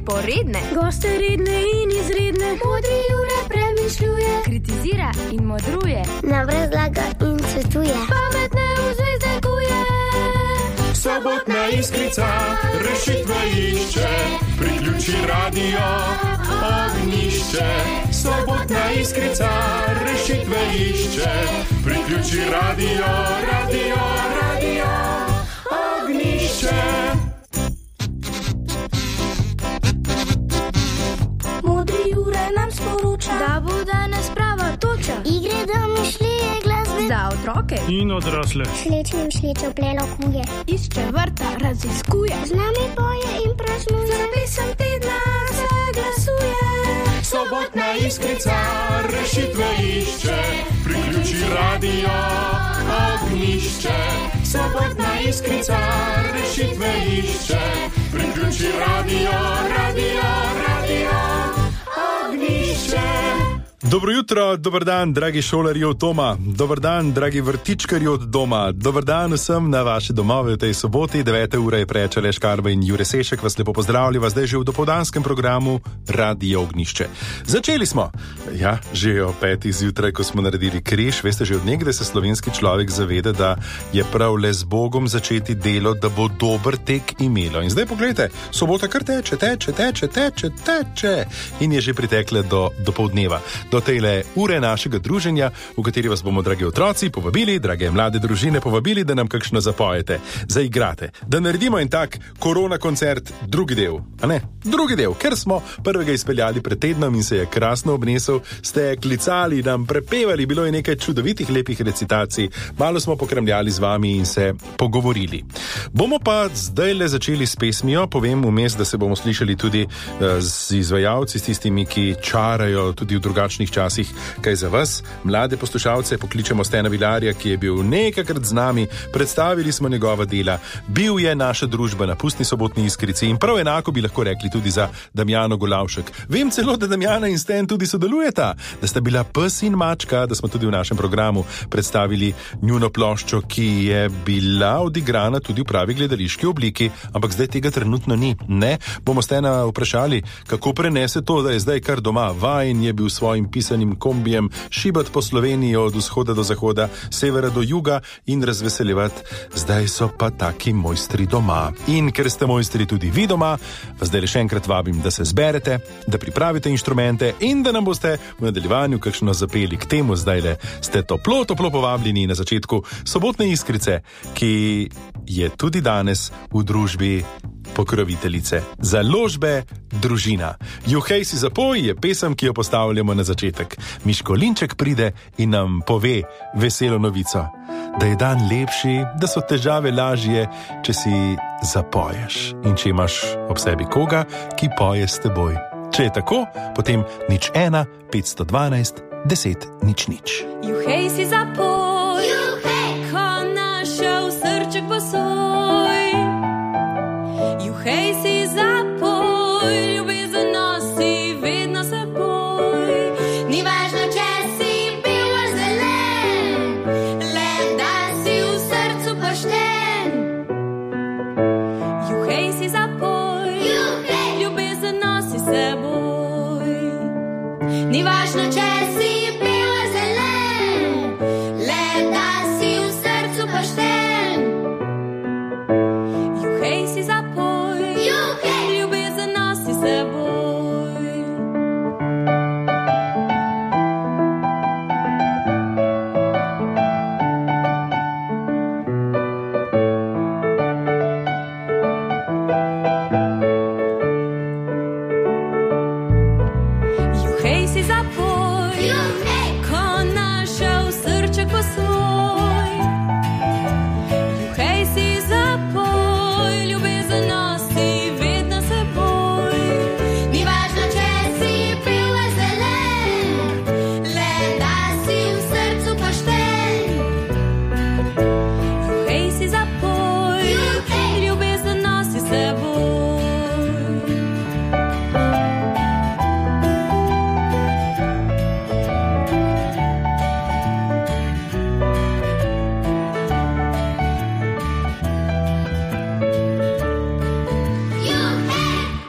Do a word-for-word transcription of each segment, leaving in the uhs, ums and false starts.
poredne, goste redne in izredne. Modri Jure premišljuje, kritizira in modruje, nam razlaga in svetuje, pametne v zvezde kuje. Sobotna Iskrica rešitve išče, priključi radio Ognjišče. Sobotna Iskrica rešitve išče, priključi radio, radio, radio Ognjišče. Modri Jure nam sporoča, da bo danes prava toča. Igre domišljije, glasbe Za otroke in odrasle. Šlečnim šlečo plelo kuje, išče vrta, raziskuje, z nami poje in praznuje, za pesem tedna se glasuje. Sobotna Iskrica rešitve išče, priključi radio Ognjišče. Sobotna Iskrica rešitve išče, priključi radio, radio, radio Ognjišče. Dobro jutro, dober dan, dragi šolarji od doma, dober dan, dragi vrtičkarji od doma, dober dan vsem na vaše domove v tej soboti. devete ure je preč, Aleš Karba in Jure Sešek vas lepo pozdravlja, zdaj že v dopoldanskem programu Radio Ognjišče. Začeli smo, ja, že o petih zjutraj, ko smo naredili križ. Veste, že od nekdaj se slovenski človek zaveda, da je prav le z Bogom začeti delo, da bo dober tek imelo. In zdaj pogledajte, sobota kar teče, teče, teče, teče, teče in je že pritekla do dopoldneva. Do tejle ure našega druženja, v kateri vas bomo, dragi otroci, povabili, drage mlade družine, povabili, da nam kakšno zapojete, zaigrate, da naredimo en tak korona koncert, drugi del, a ne? Drugi del, ker smo prvega izpeljali pred tednom in se je krasno obnesel, ste klicali, nam prepevali, bilo je nekaj čudovitih, lepih recitacij, malo smo pokremljali z vami in se pogovorili. Bomo pa zdaj le začeli s pesmijo, povem vmes, da se bomo slišali tudi z izvajalci, s tistimi, ki čarajo tudi v drugačnih časih, kaj za vas, mlade poslušalce, pokličemo Stena Vilarja, ki je bil nekajkrat z nami, predstavili smo njegova dela, bil je naša družba na Pustni sobotni Iskrici in prav enako bi lahko rekli tudi za Damjano Golavšek. Vem celo, da Damjana in Sten tudi sodelujeta, da sta bila pes in mačka, da smo tudi v našem programu predstavili njuno ploščo, ki je bila odigrana tudi v pravi gledališki obliki, ampak zdaj tega trenutno ni. Ne, bomo Stena vprašali, kako prenese to, da je zdaj kar doma, vajen je bil svojim pisanim kombijem šibat po Sloveniji od vzhoda do zahoda, severa do juga in razveseljevati. Zdaj so pa taki mojstri doma. In ker ste mojstri tudi vi doma, vas zdaj še enkrat vabim, da se zberete, da pripravite inštrumente in da nam boste v nadaljevanju kakšno zapeli. K temu zdaj le ste toplo, toplo povabljeni na začetku sobotne Iskrice, ki je tudi danes v družbi pokroviteljice založbe Družina. Juhej si zapoj je pesem, ki jo postavljamo na začetek. Miško Linček pride in nam pove veselo novico, da je dan lepši, da so težave lažje, če si zapoješ in če imaš ob sebi koga, ki poje s teboj. Če je tako, potem nič ena, petsto dvanajst, deset, nič nič. Juhej si zapoj, Juhej, ko našel srček posoj. Juhej si zapoj, ljubezen nosi vedno seboj. ni važno, če si bil zelen, le da si v srcu pošten. Juhej si zapoj, Juhej, ljubezen nosi seboj. ni važno, če si bil zelen, le da si v srcu pošten. Juhej si zapoj, Juhej, ljubezen nosi seboj. Juhej si zapoj,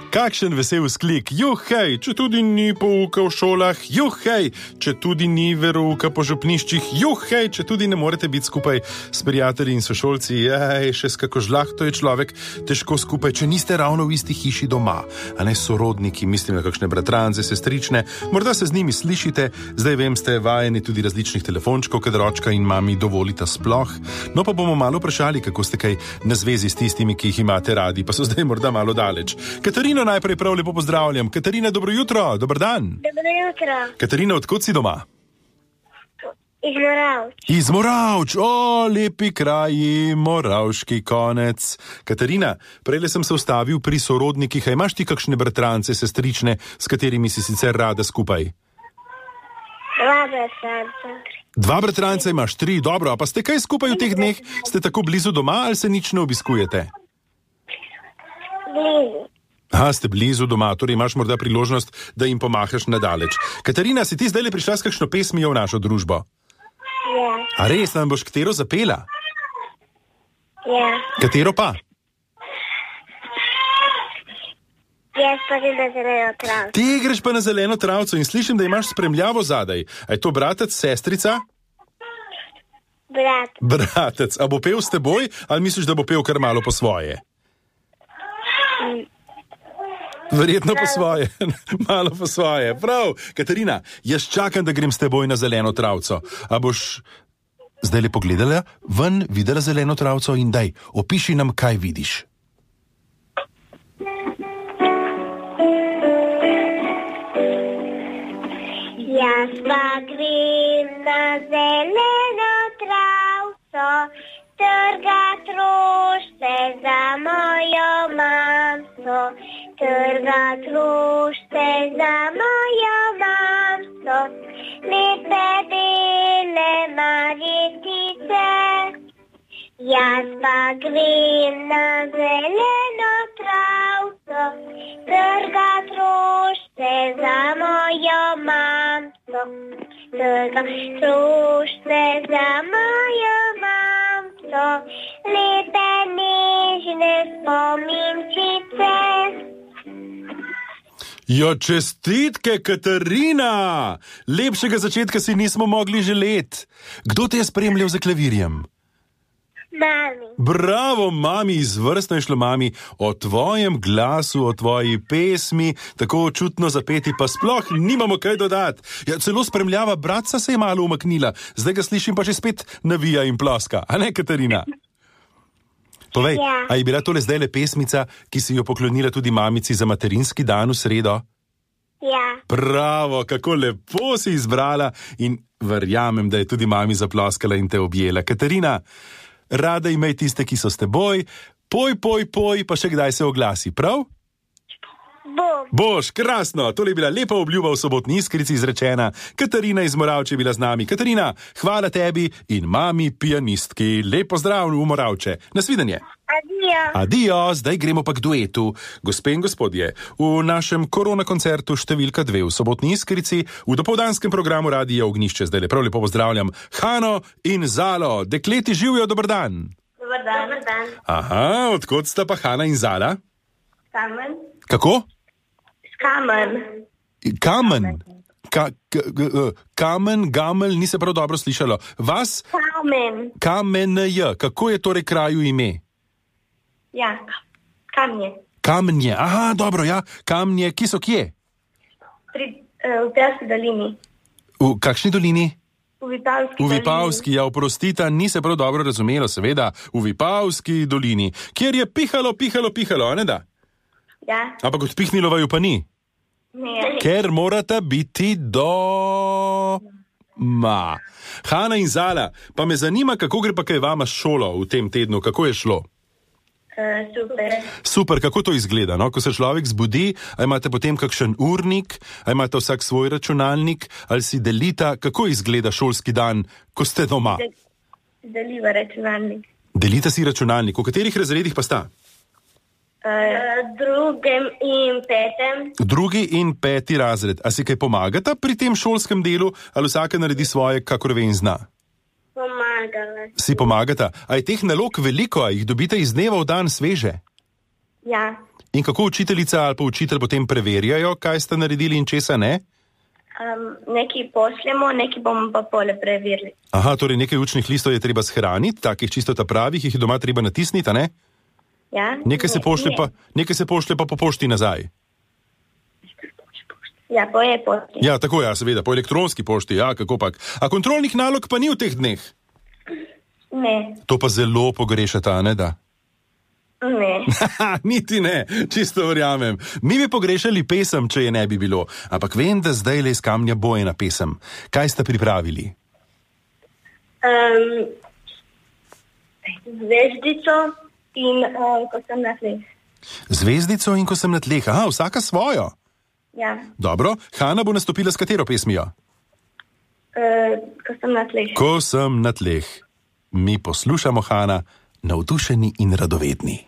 Kakšen vesel sklik, juhej, če tudi ni pouka v šolah, juhej, če tudi ni verouka po župniščih, juhej, če tudi ne morete biti skupaj s prijatelji in sošolci, jej, še s kako žlahto je človek težko skupaj, če niste ravno v isti hiši doma, a ne sorodniki, mislim na kakšne bratrance, sestrične, morda se z njimi slišite, zdaj vem, ste vajeni tudi različnih telefončkov, kadar očka in mami dovolita sploh, no pa bomo malo vprašali, kako ste kaj na zvezi s tistimi, ki jih imate radi, pa so zdaj morda malo daleč. Katarino najprej prav lepo pozdravljam. Katarina, dobro jutro, dober dan. Dobro jutro. Katarina, odkot si doma? Iz Moravč. Iz Moravč, o, lepi kraji, moravški konec. Katarina, prejle sem se ustavil pri sorodnikih, a imaš ti kakšne bratrance, sestrične, s katerimi si sicer rada skupaj? Dva bratranca. Dva bratranca imaš, tri, dobro, a pa ste kaj skupaj v teh dneh? Ste tako blizu doma ali se nič ne obiskujete? Blizu. Aha, ste blizu doma, torej imaš morda priložnost, da jim pomahaš nadaleč. Katarina, si ti zdaj le prišla s kakšno pesmijo v našo družbo? Ja. A res, nam boš katero zapela? Ja. Katero pa? Jaz pa grem na zeleno travco. Ti greš pa na zeleno travco in slišim, da imaš spremljavo zadaj. A je to bratec, sestrica? Brat. Bratec, a bo pel s teboj ali misliš, da bo pel kar malo po svoje? Verjetno po svoje, malo po svoje. Prav, Katarina, jaz čakam, da grem s teboj na zeleno travco. A boš zdaj le pogledala ven, videla zeleno travco in daj, opiši nam, kaj vidiš. Jaz pa grem na zeleno travco, trgat rožice za mojo mamco. Trgat rožice za mojo mamco, lepe bele marjetice. Jaz pa grem na zeleno travco, trgat rožice za mojo mamco. Trgat rožice za mojo mamco, lepe nežne spominčice. Jo, čestitke, Katarina! Lepšega začetka si nismo mogli želeti. Kdo te je spremljal za klavirjem? Mami. Bravo, mami, izvrstno je šlo, mami, o tvojem glasu, o tvoji pesmi, tako očutno zapeti, pa sploh nimamo kaj dodati. Ja, celo spremljava bratca se je malo umaknila, zdaj ga slišim pa že spet navija in ploska, a ne, Katarina? Povej, Ja. a je bila tole zdaj le pesmica, ki si jo poklonila tudi mamici za materinski dan v sredo? Ja. Bravo, kako lepo si izbrala in verjamem, da je tudi mami zaploskala in te objela. Katarina, rada imej tiste, ki so s teboj, poj, poj, poj, pa še kdaj se oglasi, prav? Bom. Boš, krasno, tole je bila lepa obljuba v sobotni Iskrici izrečena. Katarina iz Moravče je bila z nami. Katarina, hvala tebi in mami pianistki. Lep pozdrav v Moravče. Nasvidenje. Adijo. Adijo, zdaj gremo pa k duetu. Gospe in gospodje, v našem korona koncertu številka dve v sobotni Iskrici, v dopoldanskem programu Radia Ognjišče, zdaj lepo lepo pozdravljam Hano in Zalo. Dekleti živijo, dober dan. Dobar dan. Dobar dan. Aha, odkot sta pa Hana in Zala? Kamen. Kako? Kamen. Kamen. Ka, k, k, kamen, gamelj, ni se prav dobro slišalo. Vas? Kamen. Kamen je. Kako je torej kraju ime? Ja. Kamnje. Kamnje. Aha, dobro, ja. Kamnje. Ki so kje? Pri, uh, v Pevski dolini. V kakšni dolini? V Vipavski V Vipavski, ja, oprostita, ni se prav dobro razumelo, seveda. V Vipavski dolini, kjer je pihalo, pihalo, pihalo, a ne da? Ja. Ampak odpihnilo vaju pa ni. Ne. Ker morata biti doma. Hana in Zala, pa me zanima, kako gre pa kaj vama s šolo v tem tednu, kako je šlo? Uh, super. Super, kako to izgleda, no? Ko se človek zbudi, a imate potem kakšen urnik, a imate vsak svoj računalnik, ali si delita, kako izgleda šolski dan, ko ste doma? Deliva računalnik. Delite si računalnik, v katerih razredih pa sta? Uh, drugem in petem. Drugi in peti razred. A si kaj pomagata pri tem šolskem delu, ali vsaka naredi svoje, kakor ve in zna? Pomagala. Si pomagata. A je teh nalog veliko, a jih dobite iz dneva v dan sveže? Ja. In kako učiteljica ali pa učitelj potem preverjajo, kaj ste naredili in česa ne? Um, nekaj pošljemo, nekaj bomo pa pole preverili. Aha, torej nekaj učnih listov je treba shraniti, takih čisto ta pravih, jih je doma treba natisniti, a ne? Ja? Nekaj se Ne, pošlje ne. pa, nekaj se pošlje pa po pošti nazaj. Ja, po e-pošti. Ja, tako ja, seveda, po elektronski pošti, ja, kako pak. A kontrolnih nalog pa ni v teh dneh? Ne, To pa zelo pogrešata, a ne da? ne. Haha, niti ne, čisto verjamem. Mi bi pogrešali pesem, če je ne bi bilo. Ampak vem, da zdaj le iz kamnja bo ena pesem. Kaj ste pripravili? Um, zvezdico in um, ko sem na tleh. Zvezdico in ko sem na tleh. Aha, vsaka svojo. Ja, Dobro, Hana bo nastopila s katero pesmijo? uh, ko sem na tleh. Ko sem na tleh. Mi poslušamo, Hana, navdušeni in radovedni.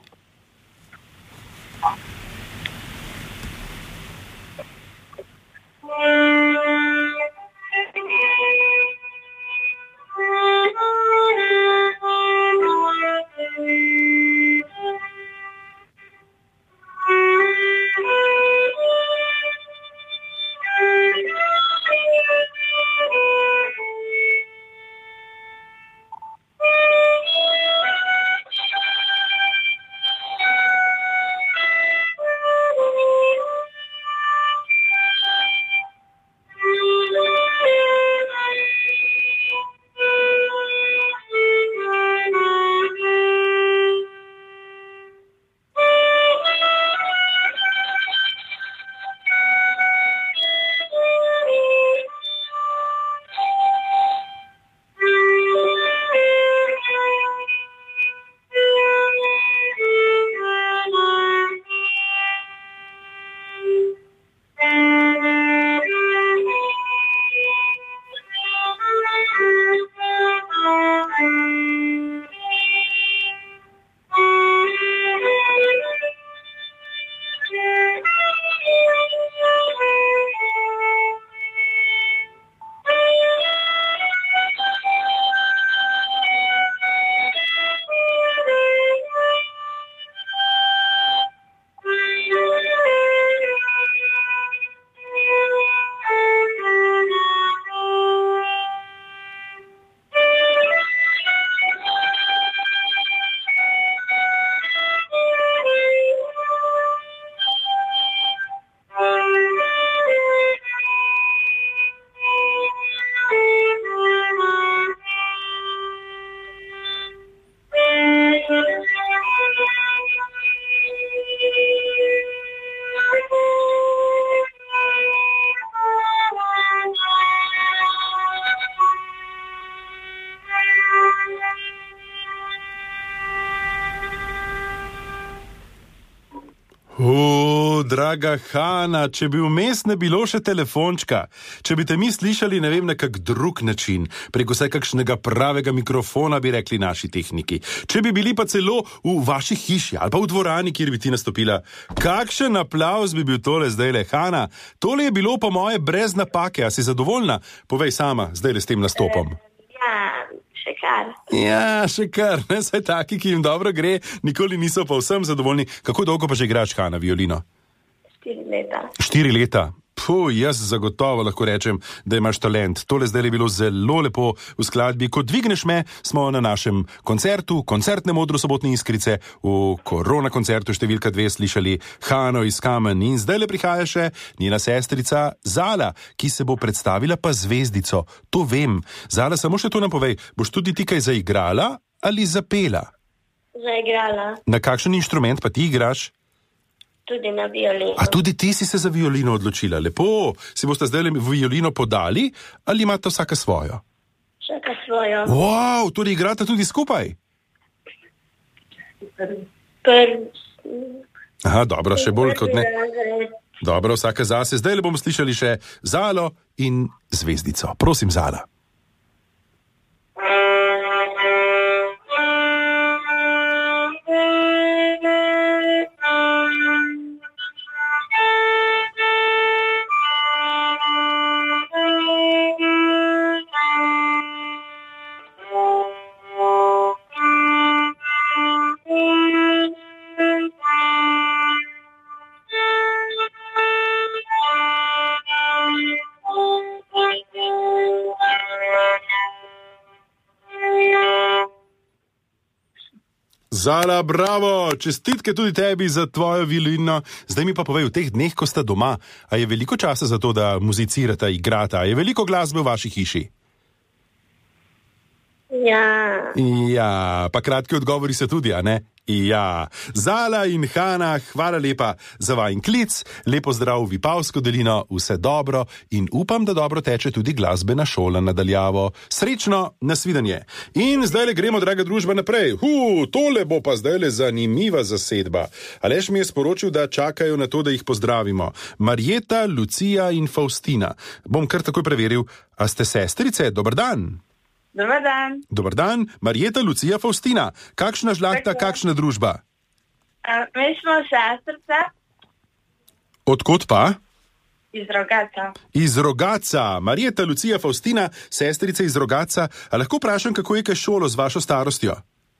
O, draga Hana, če bi vmes ne bilo še telefončka, če bi te mi slišali, ne vem, na kak drug način, preko vsaj kakšnega pravega mikrofona, bi rekli naši tehniki. Če bi bili pa celo v vaši hiši ali pa v dvorani, kjer bi ti nastopila, kakšen aplavz bi bil tole zdaj le, Hana? Tole je bilo po moje brez napake, a si zadovoljna? Povej sama, zdaj le s tem nastopom. Ja, še kar. Ja, še kar, ne, saj taki, ki jim dobro gre, nikoli niso pa vsem zadovoljni. Kako dolgo pa že igraš, Hana, violino? Štiri leta. Štiri leta. Puh, jaz zagotovo lahko rečem, da imaš talent. Tole zdaj je bilo zelo lepo v skladbi. Ko dvigneš me, smo na našem koncertu, koncertnem odru Sobotne Iskrice, v korona koncertu številka dve slišali Hano iz Kamen in zdaj le prihaja še njena sestrica Zala, ki se bo predstavila pa zvezdico. To vem. Zala, samo še to nam povej, boš tudi ti kaj zaigrala ali zapela? Zaigrala Na kakšen inštrument pa ti igraš? tudi na violino. A tudi ti si se za violino odločila? Lepo, si boste zdaj violino podali ali imate vsaka svojo? Vsaka svojo. Wow, torej igrate tudi skupaj? Prv. Aha, dobro, še bolj kot ne. razred. Dobro, vsaka zase. Zdaj le bomo slišali še Zalo in zvezdico. Prosim, Zala. Zala, bravo, čestitke tudi tebi za tvojo violino. Zdaj mi pa povej, v teh dneh, ko sta doma, a je veliko časa za to, da muzicirata, igrata, a je veliko glasbe v vaši hiši? Ja. Ja, pa kratki odgovori se tudi, a ne? Ja. Zala in Hana, hvala lepa za vajin klic, lepo zdrav v Vipavsko dolino, vse dobro in upam, da dobro teče tudi glasbena šola nadaljavo. Srečno, nasvidenje. In zdaj le gremo, draga družba, naprej. Hu, tole bo pa zdaj le zanimiva zasedba. Aleš mi je sporočil, da čakajo na to, da jih pozdravimo. Marjeta, Lucija in Faustina. Bom kar takoj preveril, a ste sestrice? Dober dan. Dobar dan. Dobar dan, Marjeta, Lucija, Faustina. Kakšna žlahta, kakšna družba? Uh, mi smo sestrice. Odkot pa? Iz Rogaca. Iz Rogaca. Marjeta, Lucija, Faustina, sestrice iz Rogaca. A lahko vprašam, kako je kaj šolo z vašo starostjo?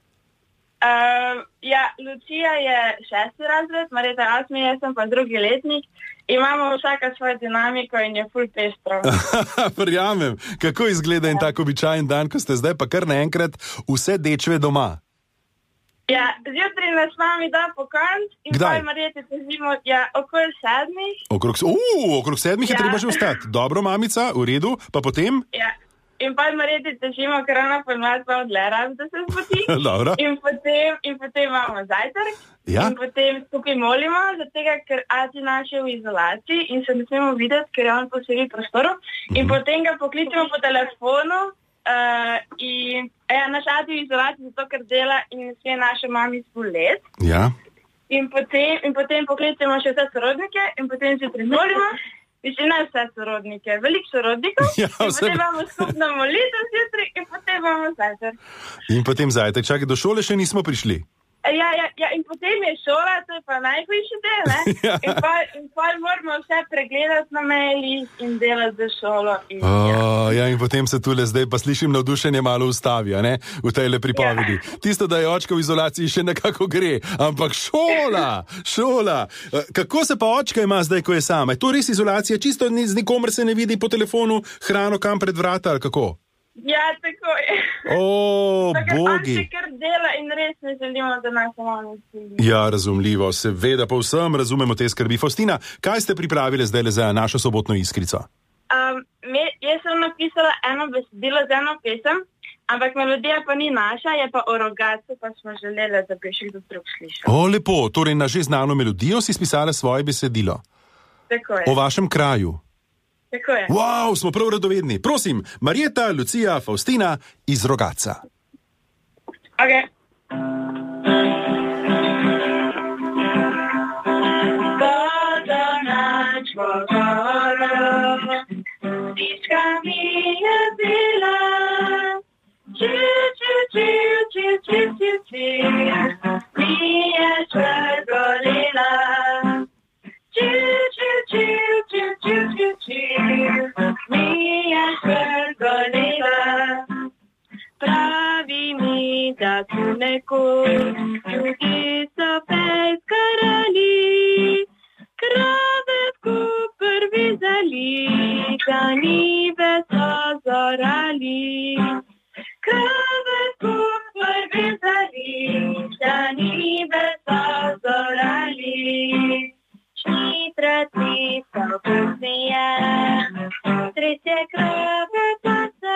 Uh, ja, Lucija je šesti razred, Marjeta osmi, jaz sem pa drugi letnik. Imamo vsaka svojo dinamiko in je ful pestro. Verjamem. Kako izgleda en tak običajen dan, ko ste zdaj pa kar naenkrat vse dečve doma? Ja, zjutraj nas mami da po konc in Kdaj? pa Marjeti težimo ja, okoli sedmih. Okrog, uh, okrog sedmih je Ja. treba že vstati. Dobro, mamica, v redu, pa potem? Ja. In pa Marjeti težimo, ker ona ponavadi pa odle raz, da se zbudi. Dobro. In potem, in potem imamo zajtrk. Ja. In potem skupaj molimo, zato ker ati naš je v izolaciji in se ne smemo videti, ker je on po sebi prostoru. In potem ga pokličemo po telefonu uh, in ja, naš ati je v izolaciji, zato ker dela in ne sme naše mami zboleti. Ja. In potem, in potem pokličemo še vse sorodnike in potem se primolimo. Mislim, ne vse sorodnike, veliko sorodnikov. Ja, in vse- potem imamo skupno molitev zjutraj in potem imamo zajtrk. In potem zajtrk. Čakaj, do šole še nismo prišli. Ja, ja, ja, in potem je šola, to je pa najhujši del, ne? Ja. In pa, in pa moramo vse pregledati na mailih in delati za šolo. In, ja. Oh, ja, in potem se tule zdaj pa slišim navdušenje malo ustavi, a ne, v tejle pripovedi. Ja. Tisto, da je očka v izolaciji, še nekako gre, ampak šola, šola. Eh, Kako se pa očka ima zdaj, ko je sama? Je to res izolacija? Čisto ni, z nikomer se ne vidi po telefonu hrano kam pred vrata, ali kako? Ja, tako je. O, Tako, on bogi. se kar dela in res ne želimo, da nas mamo sili. Ja, razumljivo, seveda povsem razumemo te skrbi. Faustina, kaj ste pripravili zdaj za našo sobotno iskrico? Um, me, jaz sem napisala eno besedilo z eno pesem, ampak melodija pa ni naša, je pa o Rogacu, pa smo želeli, da bi še kdo drug slišal. O, lepo, torej na že znano melodijo si spisala svoje besedilo. Tako je. O vašem kraju. Tako je. Wow, smo prav radovedni. Prosim, Marjeta, Lucija, Faustina iz Rogaca. Okay. Vodo nač vogorom, stička mi je bila, čil, čil, čil, čil, čil, čil, čil, mi je črgolila. Čil, čil, čil, čil, čil, čil, čil, mi je črgolila. Pravi mi, da tu nekoč ljudi so peskarali, krave v Koper vezali, ganive so zorali. Krave v Koper vezali, ganive so zorali. Šnitrati so pusnije, tretje krave pa se.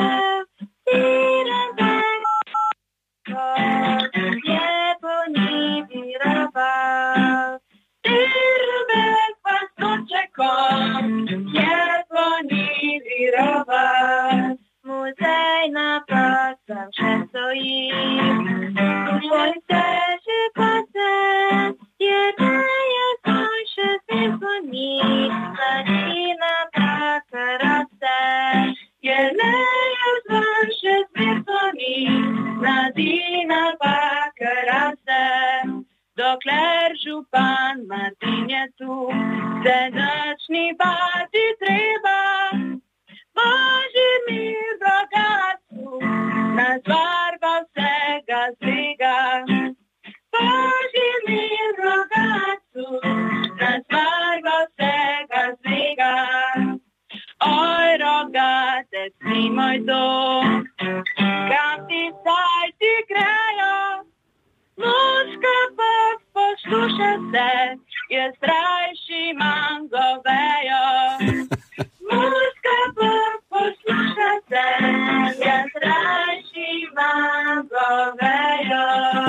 Muzejna praca še stoji, svoj se že pase, jedejo svoj še sezoni, mladina taka raste, jedejo svoj še sezoni, mladina taka raste. Dokler župan Martin je tu, se nič ni bati treba. Božji mir v Rogacu nas barva vsega zvega. Božji mir v Rogacu nas barva vsega zvega. Oj, Rogatec, ti moj dom, kam ti zdaj ti grejo? rajši imam govejo. Muska pa poslušate, jaz rajši imam govejo.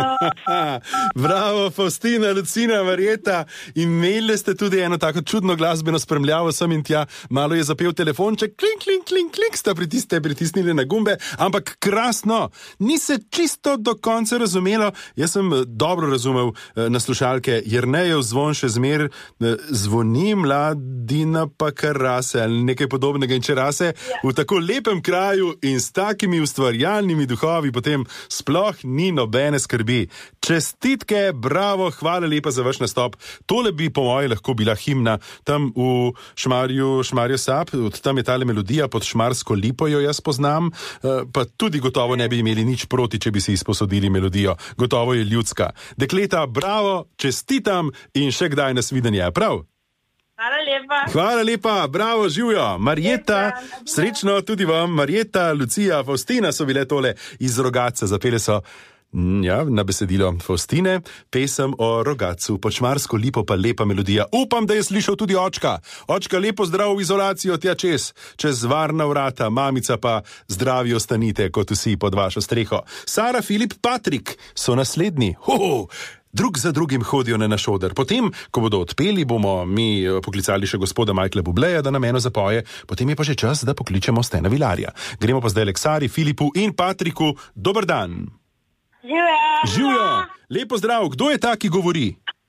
Bravo, Faustina, Lucina, Marjeta. Imeli ste tudi eno tako čudno glasbeno spremljavo sem in tja. Malo je zapel telefonček, klink, klink, klink, klink, sta pritiste, pritisnili na gumbe, ampak krasno. Ni se čisto do konca razumelo. Jaz sem dobro razumel na slušalke. Jernejev zvon še zmer zvoni, mladina pa kar rase ali nekaj podobnega. In če rase v tako lepem kraju in s takimi ustvarjalnimi duhovi, potem sploh ni nobene skrbi. Čestitke, bravo, hvala lepa za vaš nastop. Tole bi po moje lahko bila himna tam v Šmarju, Šmarju Sap, od tam je tale melodija pod Šmarsko lipo, jo jaz poznam, pa tudi gotovo ne bi imeli nič proti, če bi si izposodili melodijo. Gotovo je ljudska. Dekleta, bravo, čestitam in še kdaj nasvidenje, prav? Hvala lepa. Hvala lepa, bravo, živjo. Marjeta, srečno tudi vam. Marjeta, Lucija, Faustina so bile tole iz Rogatca, zapele so ja, na besedilo Faustine, pesem o Rogatcu, pod Šmarsko lipo pa lepa melodija. Upam, da je slišal tudi očka. Očka, lepo zdrav v izolacijo tja čez, čez varna vrata, mamica pa zdravi ostanite, kot vsi pod vašo streho. Sara, Filip, Patrik so naslednji. Ho, drug za drugim hodijo na naš oder. Potem, ko bodo odpeli, bomo mi poklicali še gospoda Michaela Bubleja, da nam eno zapoje, potem je pa že čas, da pokličemo Stena Vilarja. Gremo pa zdaj k Sari, Filipu in Patriku. Dober dan. Živjo. Živjo, lepo zdrav. Kdo je ta, ki govori?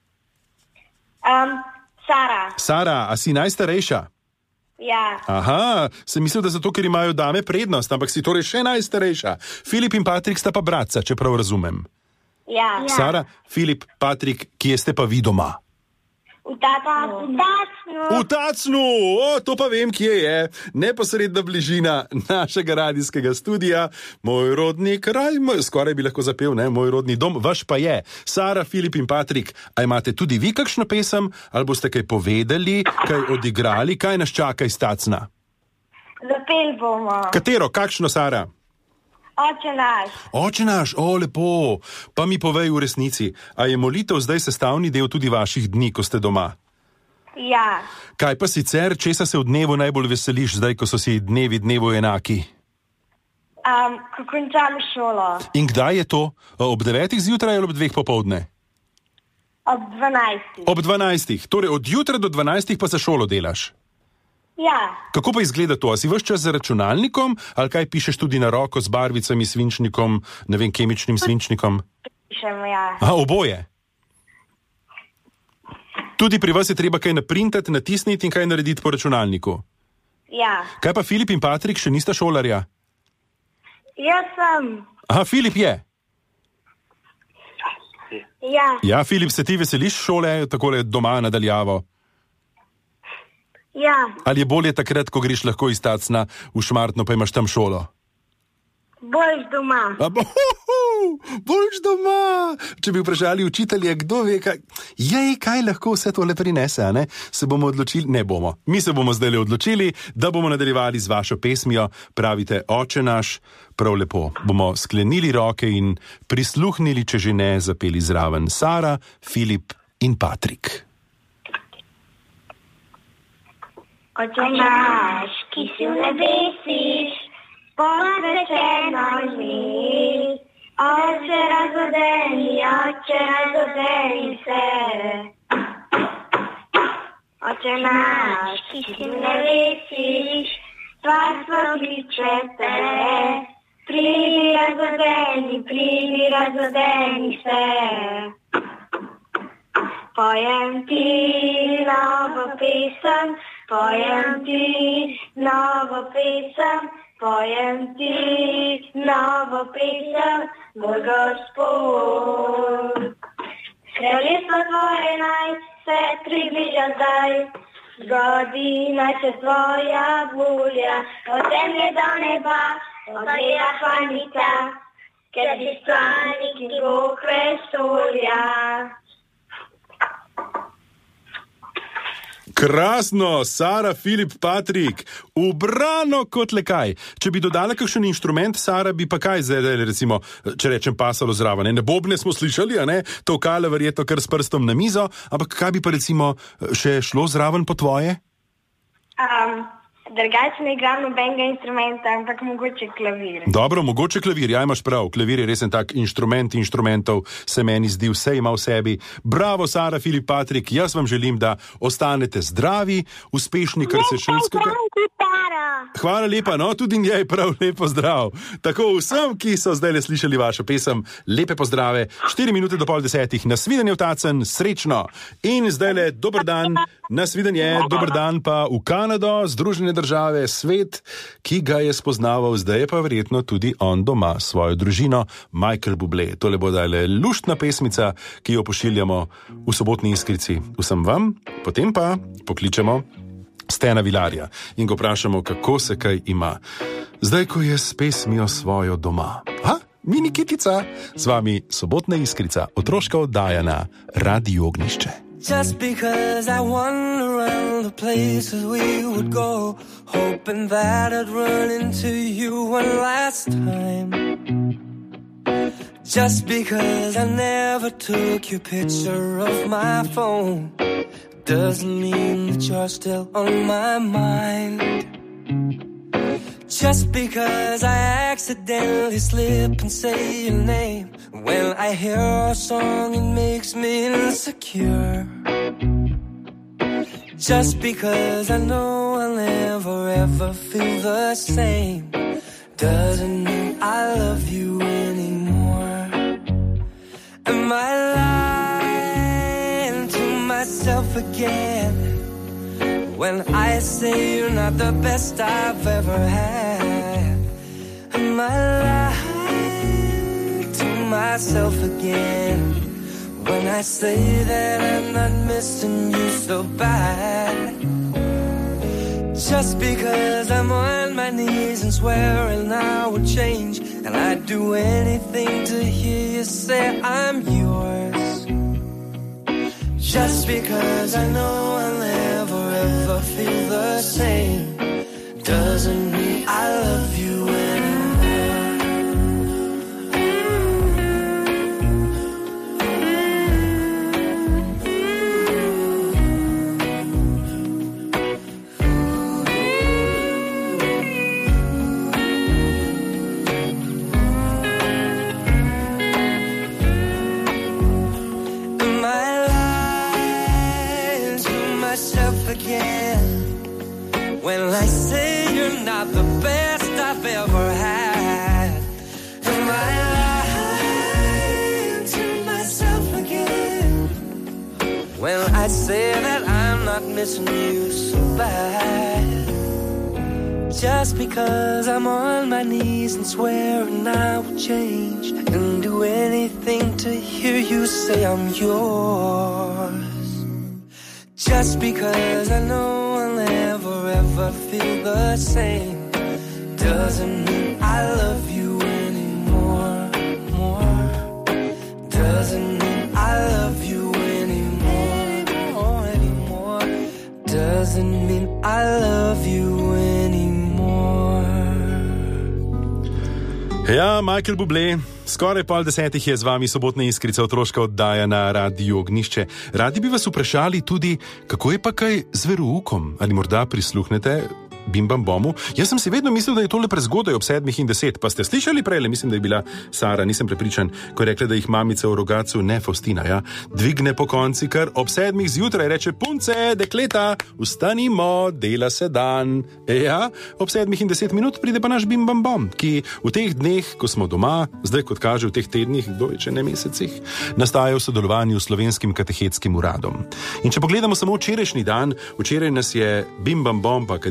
Um, Sara. Sara, a si najstarejša? Ja. Aha, sem mislil, da zato, ker imajo dame prednost, ampak si torej še najstarejša. Filip in Patrik sta pa bratca, če prav razumem. Ja. Sara, Filip, Patrik, kje ste pa vi doma? V Tacnu. V Tacnu. V Tacnu, o, to pa vem, kje je. Neposredna bližina našega radijskega studia. Moj rodni kraj, moj, skoraj bi lahko zapel, ne, moj rodni dom, vaš pa je. Sara, Filip in Patrik, a imate tudi vi kakšno pesem, ali boste kaj povedali, kaj odigrali, kaj nas čaka iz Tacna? Zapel bomo. Katero, kakšno, Sara? Oče naš. Oče naš, o, lepo. Pa mi povej v resnici, a je molitev zdaj sestavni del tudi vaših dni, ko ste doma? Ja. Kaj pa sicer, česa se v dnevu najbolj veseliš, zdaj, ko so si dnevi dnevu enaki? Um, ko končam šolo. In kdaj je to? Ob devetih zjutraj ali ob dveh popoldne? Ob dvanajstih. Ob dvanajstih. Torej, od jutra do dvanajstih pa za šolo delaš? Ja. Kako pa izgleda to? A si ves čas za računalnikom, ali kaj pišeš tudi na roko z barvicami, svinčnikom, ne vem, kemičnim svinčnikom? Pišem, ja. A, oboje? Tudi pri vas je treba kaj naprintati, natisniti in kaj narediti po računalniku? Ja. Kaj pa Filip in Patrik, še nista šolarja? Jaz sem. Aha, Filip je. Ja. Ja, Filip, se ti veseliš šole, takole doma nadaljavo? Ja. Ali je bolje takrat, ko greš lahko iz Tacna v Šmartno, pa imaš tam šolo? Boljš doma. A, bo, hu, hu, boljš doma. Če bi vprašali učitelje, kdo ve, kaj, jej, kaj lahko vse tole prinese, a ne? Se bomo odločili, ne bomo. Mi se bomo zdaj odločili, da bomo nadaljevali z vašo pesmijo. Pravite, Oče naš, prav lepo. Bomo sklenili roke in prisluhnili, če že ne, zapeli zraven Sara, Filip in Patrik. Oče naš, ki si v nebesih, posvečeno imi. Oče razodeni, oče razodeni se. Oče naš, ki si v nebesih, varstvo kliče te. Pridi razodeni, pridi razodeni se. Pojem ti novo pesem, pojem ti novo pesem, pojem ti novo pesem, moj Gospod. Kraljestvo tvoje naj se približa zdaj, zgodi naj se tvoja volja, od zemlje do neba, od neba panika, ker si stvarnik in Bog vesolja. Krasno, Sara, Filip, Patrik, ubrano kot lekaj. Če bi dodala kakšen inštrument, Sara, bi pa kaj zdaj, recimo, če rečem pasalo zraven. Ne, bobne smo slišali, a ne? Tolkale verjetno kar s prstom na mizo, ampak kaj bi pa recimo še šlo zraven po tvoje? Um, drugače ne igram nobenega instrumenta, ampak mogoče klavir. Dobro, mogoče klavir, ja, imaš prav. Klavir je resen tak inštrument inštrumentov, se meni zdi, vse ima v sebi. Bravo, Sara, Filip, Patrik, jaz vam želim, da ostanete zdravi, uspešni, kar se šolskega... Hvala lepa, no, tudi njej prav lepo zdrav. Tako vsem, ki so zdaj le slišali vašo pesem, lepe pozdrave. Štiri minute do pol desetih, nasvidenje v Tacen, srečno. In zdaj le, dober dan, nasvidenje, dober dan pa v Kanado, Združene države, svet, ki ga je spoznaval, zdaj je pa verjetno tudi on doma, svojo družino, Michael Bublé. Tole bo dale luštna pesmica, ki jo pošiljamo v sobotni Iskrici vsem vam, potem pa pokličemo Stena Vilarja in ga vprašamo, kako se kaj ima. Zdaj, ko je s pesmijo svojo doma. Ha? Mini Kitica, z vami sobotna Iskrica, otroška oddaja na Radiu Ognjišče. Just because I wander around the places we would go, hoping that I'd run into you one last time. Just because I never took your picture of my phone doesn't mean that you're still on my mind. Just because I accidentally slip and say your name when I hear a song, it makes me insecure. Just because I know I'll never ever feel the same doesn't mean I love you anymore. Am I lying to myself again when I say you're not the best I've ever had? Am I lying to myself again when I say that I'm not missing you so bad? Just because I'm on my knees and swearing I would change, and I'd do anything to hear you say I'm yours. Just because I know I'll never ever feel the same doesn't mean I love you anymore. When I say you're not the best I've ever had, am I lying to myself again? When I say that I'm not missing you so bad, just because I'm on my knees and swearing I will change and do anything to hear you say I'm yours. Just because I know I'll never ever feel the same doesn't mean I love you anymore. More. Doesn't mean I love you anymore. Anymore. Doesn't mean I love you anymore. Ja, Michael Bublé. Skoraj pol desetih je z vami sobotna Iskrica, otroška oddaja na Radiu Ognjišče. Radi bi vas vprašali tudi, kako je pa kaj z veroukom? Ali morda prisluhnete Bim Bam Bomu? Jaz sem si vedno mislil, da je tole prezgodaj ob sedmih in deset. Pa ste slišali prejle, mislim, da je bila Sara, nisem prepričan, ko je rekla, da jih mamica v Rogacu, ne Faustina, ja, dvigne po konci kar ob sedmih zjutraj, reče: punce, dekleta, vstanimo, dela se dan. E ja, ob sedmih in deset minut pride pa naš Bim Bam Bom, ki v teh dneh, ko smo doma, zdaj kot kaže v teh tednih, kdo je če ne mesecih, nastaja v sodelovanju s Slovenskim katehetskim uradom. In če pogledamo samo včerajšnji dan, včeraj nas je Bim Bam Bom pa katechetski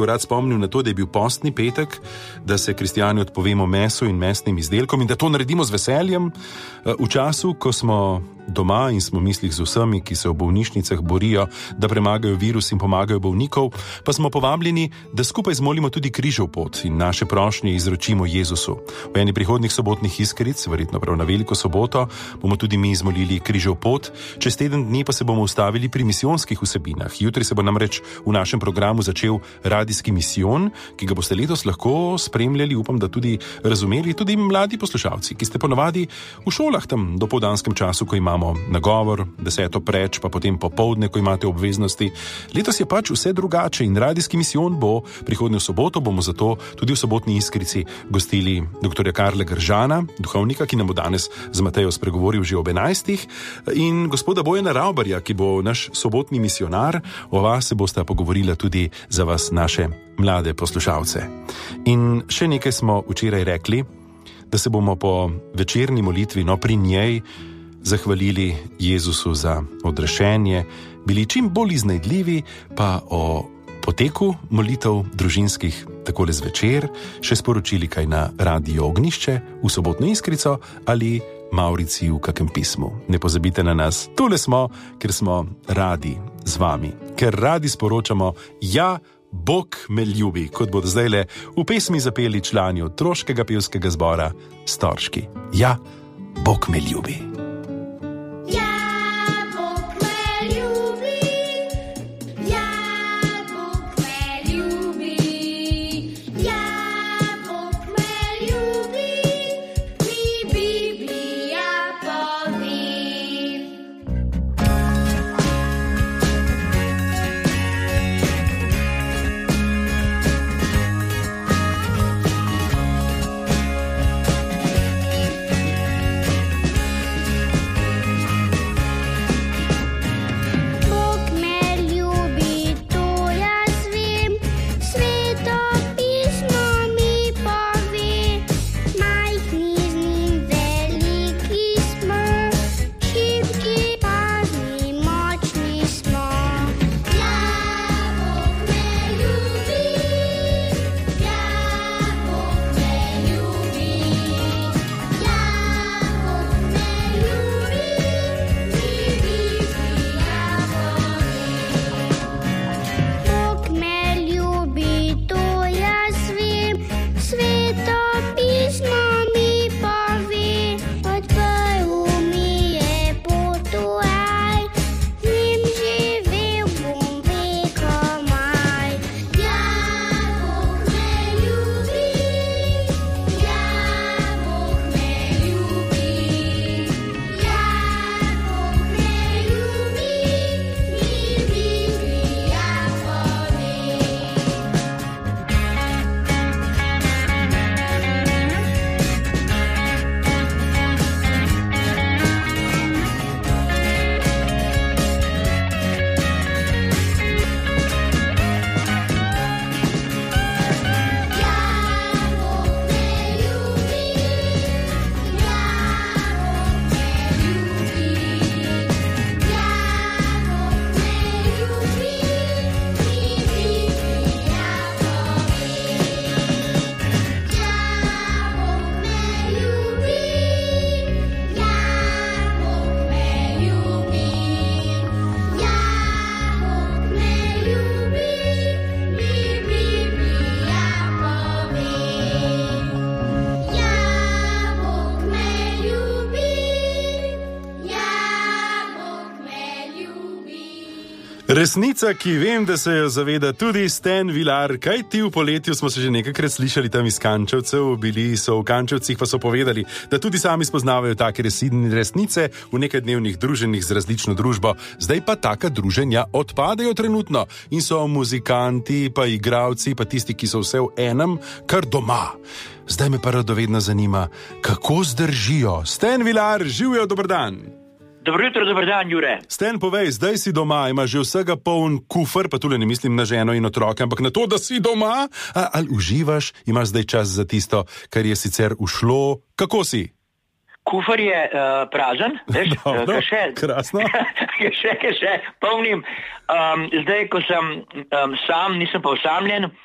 rad spomnil na to, da je bil postni petek, da se kristijani odpovemo mesu in mesnim izdelkom in da to naredimo z veseljem v času, ko smo doma in smo v mislih z vsemi, ki se v bolnišnicah borijo, da premagajo virus in pomagajo bolnikov, pa smo povabljeni, da skupaj zmolimo tudi križev pot in naše prošnje izročimo Jezusu. V eni prihodnjih sobotnih iskric, verjetno prav na veliko soboto, bomo tudi mi izmolili križev pot, čez teden dni pa se bomo ustavili pri misijonskih vsebinah. Jutri se bo namreč v našem programu začel radijski misijon, ki ga boste letos lahko spremljali, upam, da tudi razumeli, tudi mladi poslušalci, ki ste ponavadi v šolah tam do popoldanskem času, ko imamo nagovor, deseto preč, pa potem popoldne, ko imate obveznosti. Letos je pač vse drugače in radijski misijon bo prihodnjo soboto, bomo zato tudi v sobotni iskrici gostili doktorja Karla Gržana, duhovnika, ki nam bo danes z Matejo spregovoril že ob enajstih, in gospoda Bojana Ravbarja, ki bo naš sobotni misionar. O vas se bosta pogovorila tudi za vas naše mlade poslušalce. In še nekaj smo včeraj rekli, da se bomo po večerni molitvi, no pri njej, zahvalili Jezusu za odrešenje, bili čim bolj iznajdljivi, pa o poteku molitev družinskih takole zvečer še sporočili kaj na Radio Ognišče, v sobotno iskrico ali Maurici v kakem pismu. Ne pozabite na nas, tule smo, ker smo radi z vami, ker radi sporočamo, ja, Bog me ljubi, kot bodo zdajle v pesmi zapeli člani otroškega pevskega zbora Storški. Ja, Bog me ljubi. Resnica, ki vem, da se jo zaveda tudi Stan Vilar, kaj ti v poletju smo se že nekajkrat slišali tam iz Kančevcev, bili so v Kančevcih, pa so povedali, da tudi sami spoznavajo take resnice v nekaj-dnevnih druženjih z različno družbo. Zdaj pa taka druženja odpadejo trenutno in so muzikanti, pa igravci, pa tisti, ki so vse v enem, kar doma. Zdaj me pa radovedno zanima, kako zdržijo. Stan Vilar, živijo, dober dan. Dobro jutro, dober dan, Jure. Stan, povej, zdaj si doma, imaš že vsega poln kufer, pa tule ne mislim na ženo in otroke, ampak na to, da si doma. A, ali uživaš, imaš zdaj čas za tisto, kar je sicer ušlo? Kako si? Kufer je uh, prazen, veš, no, no, še, krasno. še, še, polnim. Um, zdaj, ko sem um, sam, nisem pa osamljen,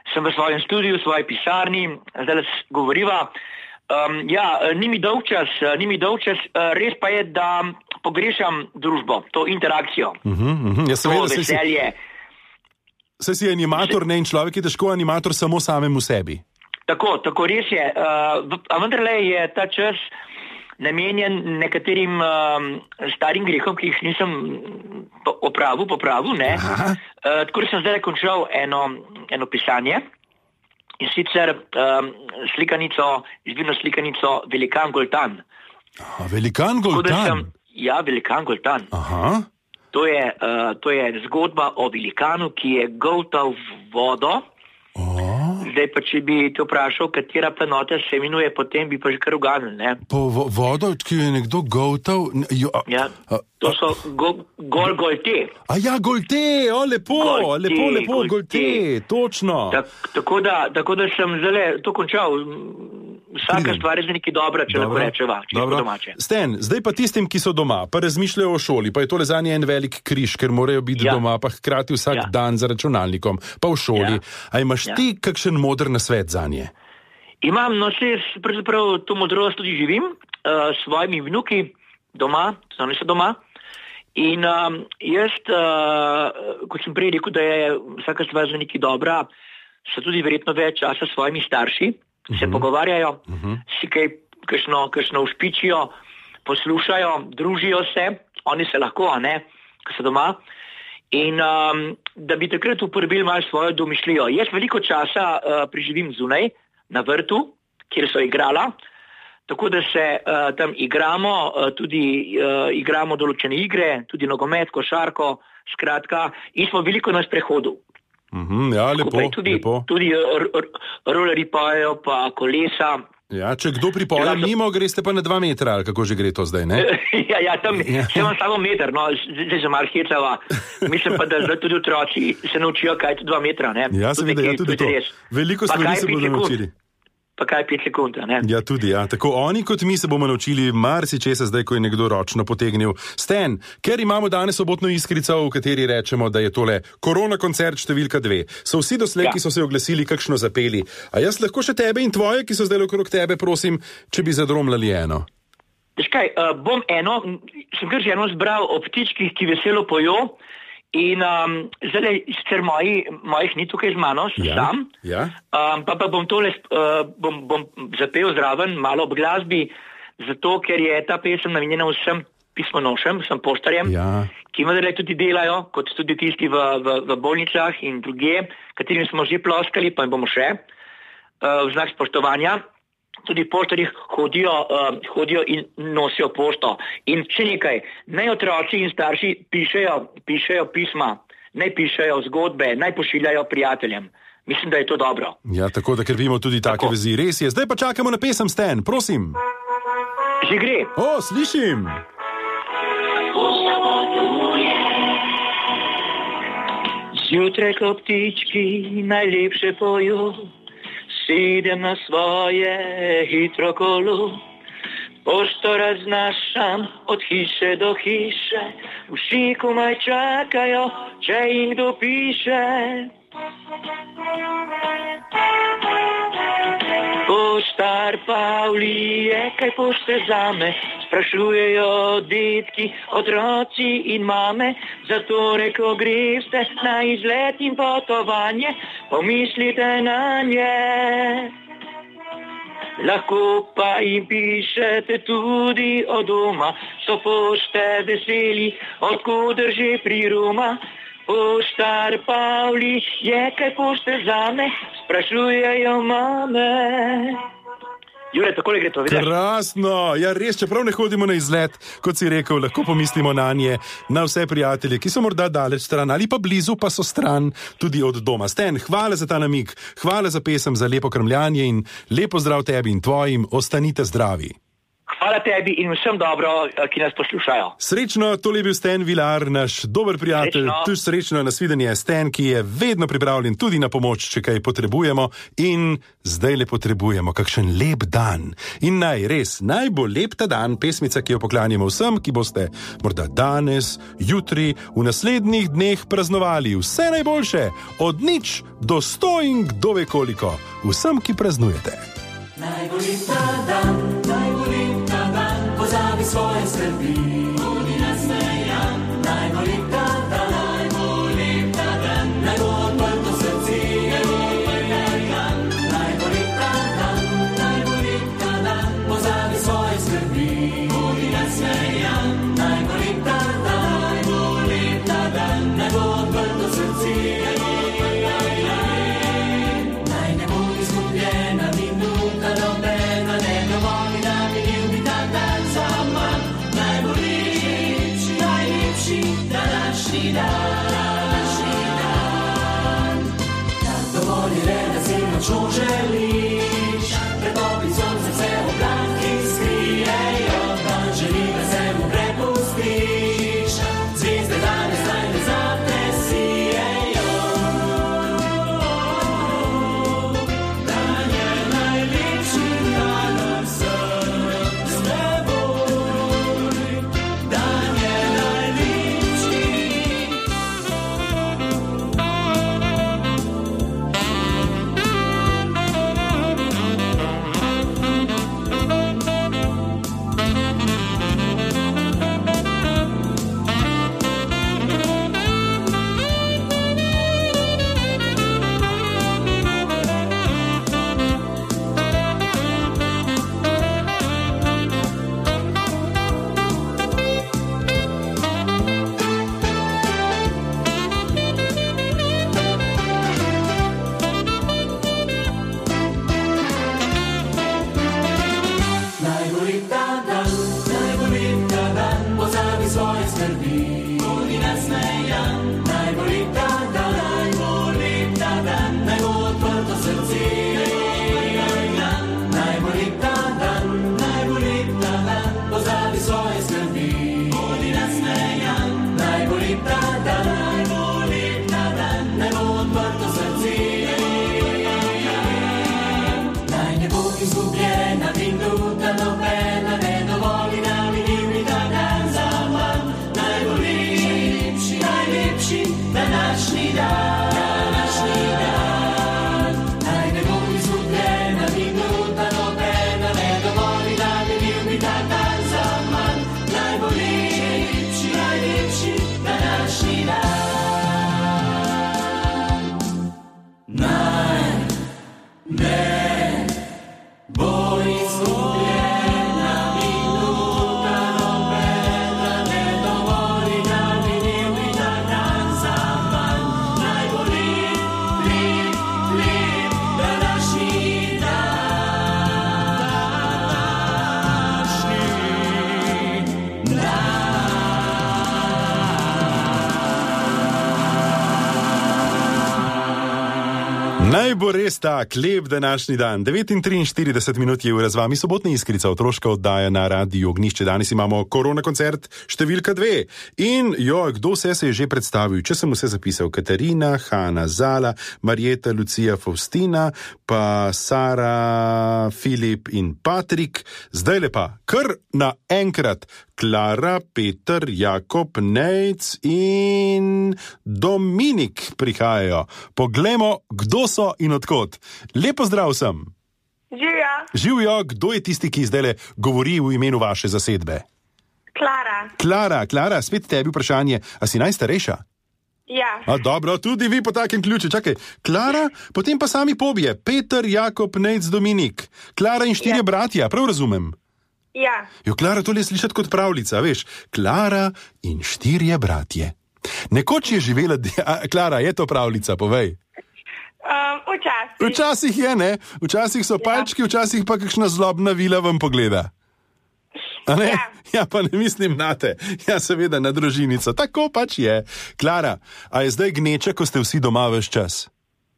sem v svojem studiu, v svoji pisarni, zdaj govoriva. Um, ja, ni mi dolg čas, ni mi dolg čas, res pa je, da pogrešam družbo, to interakcijo, uh-huh, uh-huh. Ja, seveda, to veselje. Saj si animator, ne, in človek je težko animator samo samemu sebi. Tako, tako res je. Uh, a vendarle je ta čas namenjen nekaterim um, starim grehom, ki jih nisem opravil, popravil, ne. Uh, tako da sem zdaj končal eno, eno pisanje in sicer um, slikanico, izvirno slikanico Velikan Goltan. Aha, Velikan Goltan? Sem, ja, Velikan Goltan. Aha. To je, uh, to je zgodba o velikanu, ki je goltal vodo. Oh. Zdaj pa, če bi te vprašal, katera planota se imenuje, potem bi pa že kar uganil, ne? Po vo- vodo, ki je nekdo goltal? Jo, a, ja, to so go, gol golte. A ja, golte, o, lepo, Golte, lepo, lepo, golte. golte, točno. Tak, tako, da, tako da sem zdaj to končal. Vsaka Pridem. stvar je za nekaj dobra, če Dobro, lahko rečeva, če dobro. je domače. Sten, zdaj pa tistim, ki so doma, pa razmišljajo o šoli, pa je tole zanje en velik križ, ker morajo biti Ja. doma, pa hkrati vsak Ja. dan za računalnikom, pa v šoli. Ja. A imaš Ja. ti kakšen moder nasvet zanje? Imam, no, se jaz pravzaprav to modrost tudi živim uh, s svojimi vnuki doma, oni so doma. In um, jaz, uh, kot sem prej rekel, da je vsaka stvar za nekaj dobra, so tudi verjetno več časa s svojimi starši, se uh-huh. pogovarjajo, uh-huh. si kaj, kakšno, kakšno ušpičijo, poslušajo, družijo se, oni se lahko, a ne, ko so doma. In um, da bi takrat uporabili malo svojo domišljijo. Jaz veliko časa uh, preživim zunaj, na vrtu, kjer so igrala, tako da se uh, tam igramo, uh, tudi uh, igramo določene igre, tudi nogomet, košarko, skratka, in smo veliko na sprehodu. Mhm, ja, lepo, Skupaj, tudi, lepo. tudi r- r- rolerji pajo, pa kolesa. Ja, če kdo pripolje Ja, so- mimo, greste pa na dva metra, ali kako že gre to zdaj, ne? ja, ja, tam Ja. se imam samo meter, no, zdaj se malo hecava. Mislim pa, da zdaj tudi otroci se naučijo, kaj je to dva metra, ne? Ja, Tudi seveda, ja, nekaj- tudi to. res. Veliko Pa stvari kaj se pet bodo sekund? naučili. Pa kaj pet sekund, ne? Ja, tudi, ja. Tako oni kot mi se bomo naučili marsičesa zdaj, ko je nekdo ročno potegnil. Sten, ker imamo danes sobotno iskrico, v kateri rečemo, da je tole korona koncert številka dve. So vsi doslej, Ja. ki so se oglasili, kakšno zapeli. A jaz lahko še tebe in tvoje, ki so zdaj okrog tebe, prosim, če bi zadromljali eno. Veš kaj, uh, bom eno, sem kar že eno zbral o ptičkih, ki veselo pojo. In um, zdaj, sicer moji, mojih ni tukaj z mano, sem Ja, sam, ja. um, pa, pa bom tole uh, bom, bom zapel zraven, malo ob glasbi, zato ker je ta pesem namenjena vsem pismonošem, vsem poštarjem, Ja. ki vendarle tudi delajo, kot tudi tisti v, v, v bolnicah in druge, katerim smo že ploskali, pa jim bomo še, uh, v znak spoštovanja. Tudi poštarji hodijo, uh, hodijo in nosijo pošto. In še nekaj, naj otroci in starši pišejo, pišejo pisma, naj pišejo zgodbe, naj pošiljajo prijateljem. Mislim, da je to dobro. Ja, tako da krpimo tudi take Tako. vezi. Res je. Zdaj pa čakamo na pesem, Sten, prosim. Že gre. O, slišim. Zjutraj, ko ptički najlepše pojo, sedem na svoje hitro kolo. Pošto raznašam od hiše do hiše, vsi komaj čakajo, če jim kdo piše. Poštar Pavli je kaj pošte zame, sprašujejo detki, otroci in mame, zato reko greste na izlet in potovanje, pomislite na nje. Lahko pa jim pišete tudi od doma, so pošte veseli, odkuder že priroma. Poštar Pavli je kaj pošte zame, sprašujejo mame. Jure, takole gre to, vidiš? Krasno, ja res, čeprav ne hodimo na izlet, kot si rekel, lahko pomislimo na nje, na vse prijatelje, ki so morda daleč stran ali pa blizu, pa so stran tudi od doma. Sten, hvala za ta namig, hvala za pesem, za lepo krmljanje in lepo zdrav tebi in tvojim, ostanite zdravi. Hvala tebi in vsem dobro, ki nas poslušajo. Srečno, tole je bil Stan Vilar, naš dober prijatelj. Srečno. Tudi srečno nasvidenje Stan, ki je vedno pripravljen tudi na pomoč, če kaj potrebujemo. In zdaj le potrebujemo kakšen lep dan. In naj, res, naj bo lep ta dan, pesmica, ki jo poklanjamo vsem, ki boste morda danes, jutri, v naslednjih dneh praznovali. Vse najboljše, od nič do sto in kdo ve koliko. Vsem, ki praznujete. Naj bo lep ta dan, naj bo lep ta dan, pozabi svoje skrbi, bodi nasmejan. Naj bo lep ta dan, naj bo lep ta dan, naj bo odprto srce, naj bo odprta dan. Naj bo lep ta dan, naj bo lep ta dan, pozabi svoje skrbi, bodi nasmejan. Naj bo lep ta dan, naj bo lep ta dan, naj bo odprto srce, naj bo odprta dan. Naj ne bo izgubljena minuta nobena, ne dovoli, da mi ljubi ta dan zaman. Naj bo lepši, najlepši današnji dan, današnji dan. Da dovoli le, da si močno želiš, pred toplim soncem se oblački skrijejo, dan želi, da se mu prepustiš, zvezde danes naj ne zate sijejo. Dan je najlepši dan vseh s teboj, dan je najlepši. Naj bo lep ta dan, naj bo lep ta dan, pozabi svoje skrbi, bodi nasmejan. Naj bo lep ta dan, naj bo lep ta dan, naj bo odprto srce, naj bo lep ta dan, naj bo lep ta dan, pozabi svoje skrbi, bodi nasmejan. Naj bo lep ta dan, naj bo lep ta dan, naj bo odprto srce, naj ne bo izgubljena minuta nobena, ne dovoli, da mi ljubi ta dan zaman. Naj bo lepši, najlepši današnji dan, današnji dan. Naj ne bo izgubljena minuta nobena, ne dovoli, da mi ljubi ta dan zaman. Naj bo lepši, najlepši današnji dan. Naj ne bo izgubljena minuta nobena, ne dovoli, da mi ljubi ta dan zaman. Naj bo lep, lep, lep današnji dan, današnji dan. Naj bo res tak lep današnji dan. devet in triinštirideset minut je ura z vami sobotna Iskrica, otroška oddaja na Radiu Ognjišče. Danes imamo korona koncert številka dve. In jo, kdo vse se je že predstavil? Če sem vse zapisal: Katarina, Hanna, Zala, Marjeta, Lucija, Faustina, pa Sara, Filip in Patrik. Zdaj lepa, kar naenkrat Klara, Peter, Jakob, Nejc in Dominik prihajajo. Poglejmo, kdo so in odkot. Lepo zdrav vsem. Živja, Živijo, kdo je tisti, ki zdaj govori v imenu vaše zasedbe? Klara. Klara, Klara, spet tebi vprašanje, a si najstarejša? Ja, A dobro, tudi vi po takem ključu. Čakaj, Klara, potem pa sami pobje. Peter, Jakob, Nejc, Dominik. Klara in štirje Ja. bratja, prav razumem? ja. Jo, Klara, to je slišati kot pravljica, veš. Klara in štirje bratje. Nekoč je živela, a, Klara, je to pravljica, povej. Um, včasih. Včasih je, ne? Včasih so palčki, včasih pa kakšna zlobna vila vam pogleda. A ne? Ja. Ja, pa ne mislim na te. Ja, seveda, na družinico. Tako pač je. Klara, a je zdaj gneče, ko ste vsi doma ves čas?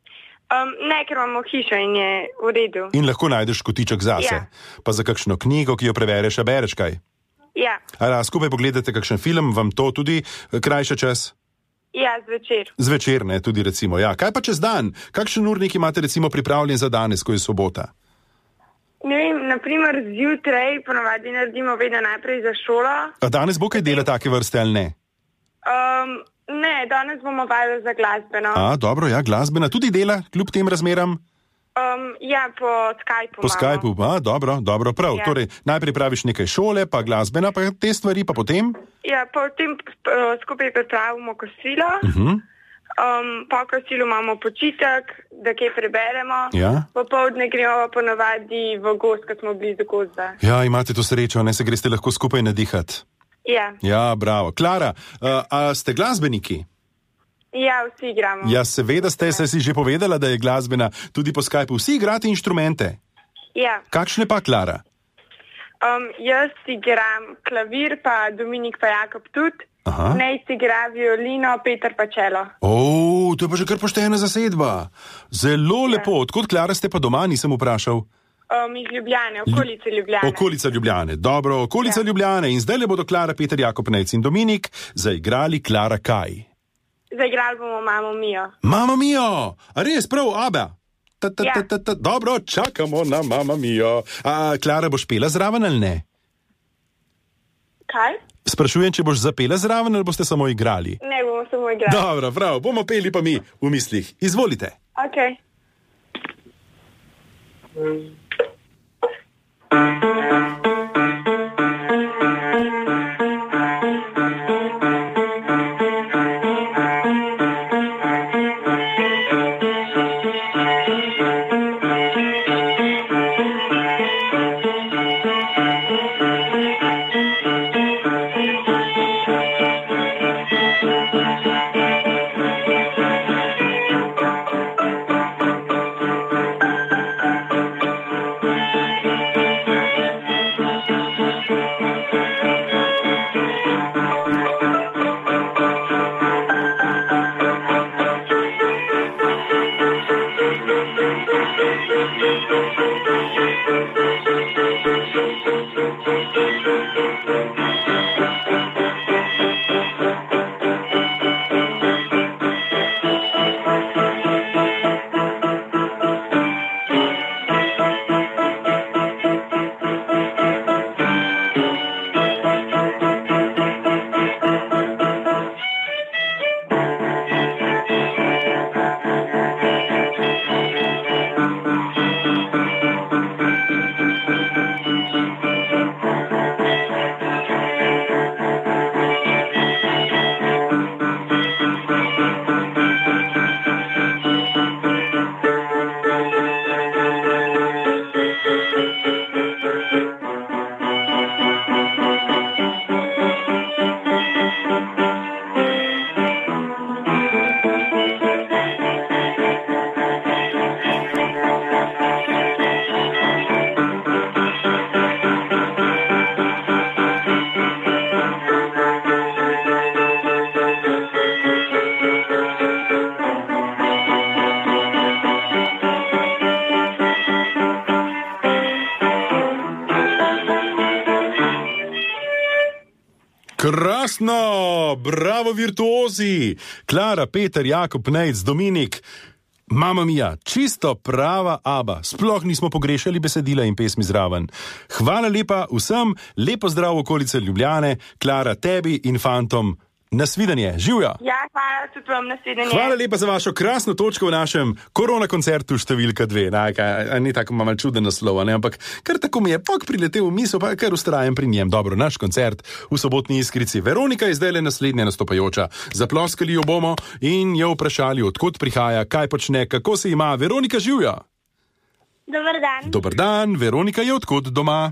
Um, ne, ker imamo hišo in je v redu. In lahko najdeš kotiček zase. Ja. Pa za kakšno knjigo, ki jo prevereš, a bereš kaj? Ja, A skupaj pogledate kakšen film, vam to tudi eh, krajša čas? ja, zvečer. Zvečer, ne, tudi recimo. Ja. Kaj pa čez dan? Kakšen urnik imate recimo pripravljen za danes, ko je sobota? Ne vem, naprimer zjutraj ponovadi naredimo vedno najprej za šolo. A danes bo kaj dela take vrste ali ne? Um, ne, danes bomo vajali za glasbeno. A, dobro, ja, glasbena tudi dela, kljub tem razmeram? Um, ja, po Skypeu. Po imamo. Skypeu, a, dobro, dobro, prav. Ja. Torej, najprej praviš nekaj šole, pa glasbena, pa te stvari, pa potem? Ja, potem uh, skupaj pripravimo kosilo. Uh-huh. Um, po kosilu imamo počitek, da kaj preberemo. Ja. Popoldne gremo ponovadi v gozd, ko smo blizu gozda. Ja, imate to srečo, ne se greste lahko skupaj nadihati. Ja, Ja, bravo. Klara, uh, a ste glasbeniki? ja, vsi igramo. Ja, seveda ste, saj si že povedala, da je glasbena tudi po Skypeu. Vsi igrate inštrumente. Ja. Kakšne pa, Klara? Um, jaz igram klavir, pa Dominik pa Jakob tudi. Aha. Nejc igra violino, Peter pa čelo. O, to je pa že kar poštena zasedba. Zelo lepo. Odkot, Klara, ste pa doma, nisem vprašal. Um, iz Ljubljane, okolice Ljubljane. Okolica Ljubljane, dobro, okolica ja. Ljubljane. In zdaj le bodo Klara, Peter, Jakob, Nejc in Dominik zaigrali Klara kaj? Zaigrali bomo Mamo Mio. Mama Mio! A res, prav, Abba? Ta, ta, Ja. ta, ta, ta. Dobro, čakamo na Mama Mio. A Klara boš pela zraven ali ne? Kaj? Sprašujem, če boš zapela zraven ali boste samo igrali. Ne bomo samo igrali. Dobro, prav, bomo peli pa mi v mislih. Izvolite. Ok. Krasno, bravo virtuozi, Klara, Peter, Jakob, Nejc, Dominik. Mama mia, čisto prava Abba, sploh nismo pogrešali besedila in pesmi zraven. Hvala lepa vsem, lepo zdrav v okolice Ljubljane, Klara, tebi in fantom. Nasvidenje, živjo! Ja, hvala tudi vam, nasvidenje. Hvala lepa za vašo krasno točko v našem korona koncertu številka dve. Na, kaj, ni tako malo čuden naslov, ne? Ampak kar tako mi je pok priletel v misel, pa kar ustrajam pri njem. Dobro, naš koncert v Sobotni Iskrici. Veronika je zdaj le naslednja nastopajoča. Zaploskali jo bomo in jo vprašali, odkot prihaja, kaj počne, kako se ima. Veronika, živjo! Dober dan. Dober dan, Veronika je odkot doma?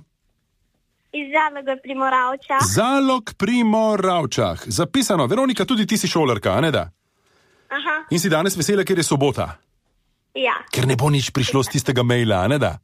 Iz Zaloga pri Moravčah. Zalog pri Moravčah. Zapisano, Veronika, tudi ti si šolarka, a ne da? Aha, In si danes vesela, ker je sobota. ja. Ker ne bo nič prišlo z tistega maila, a ne da?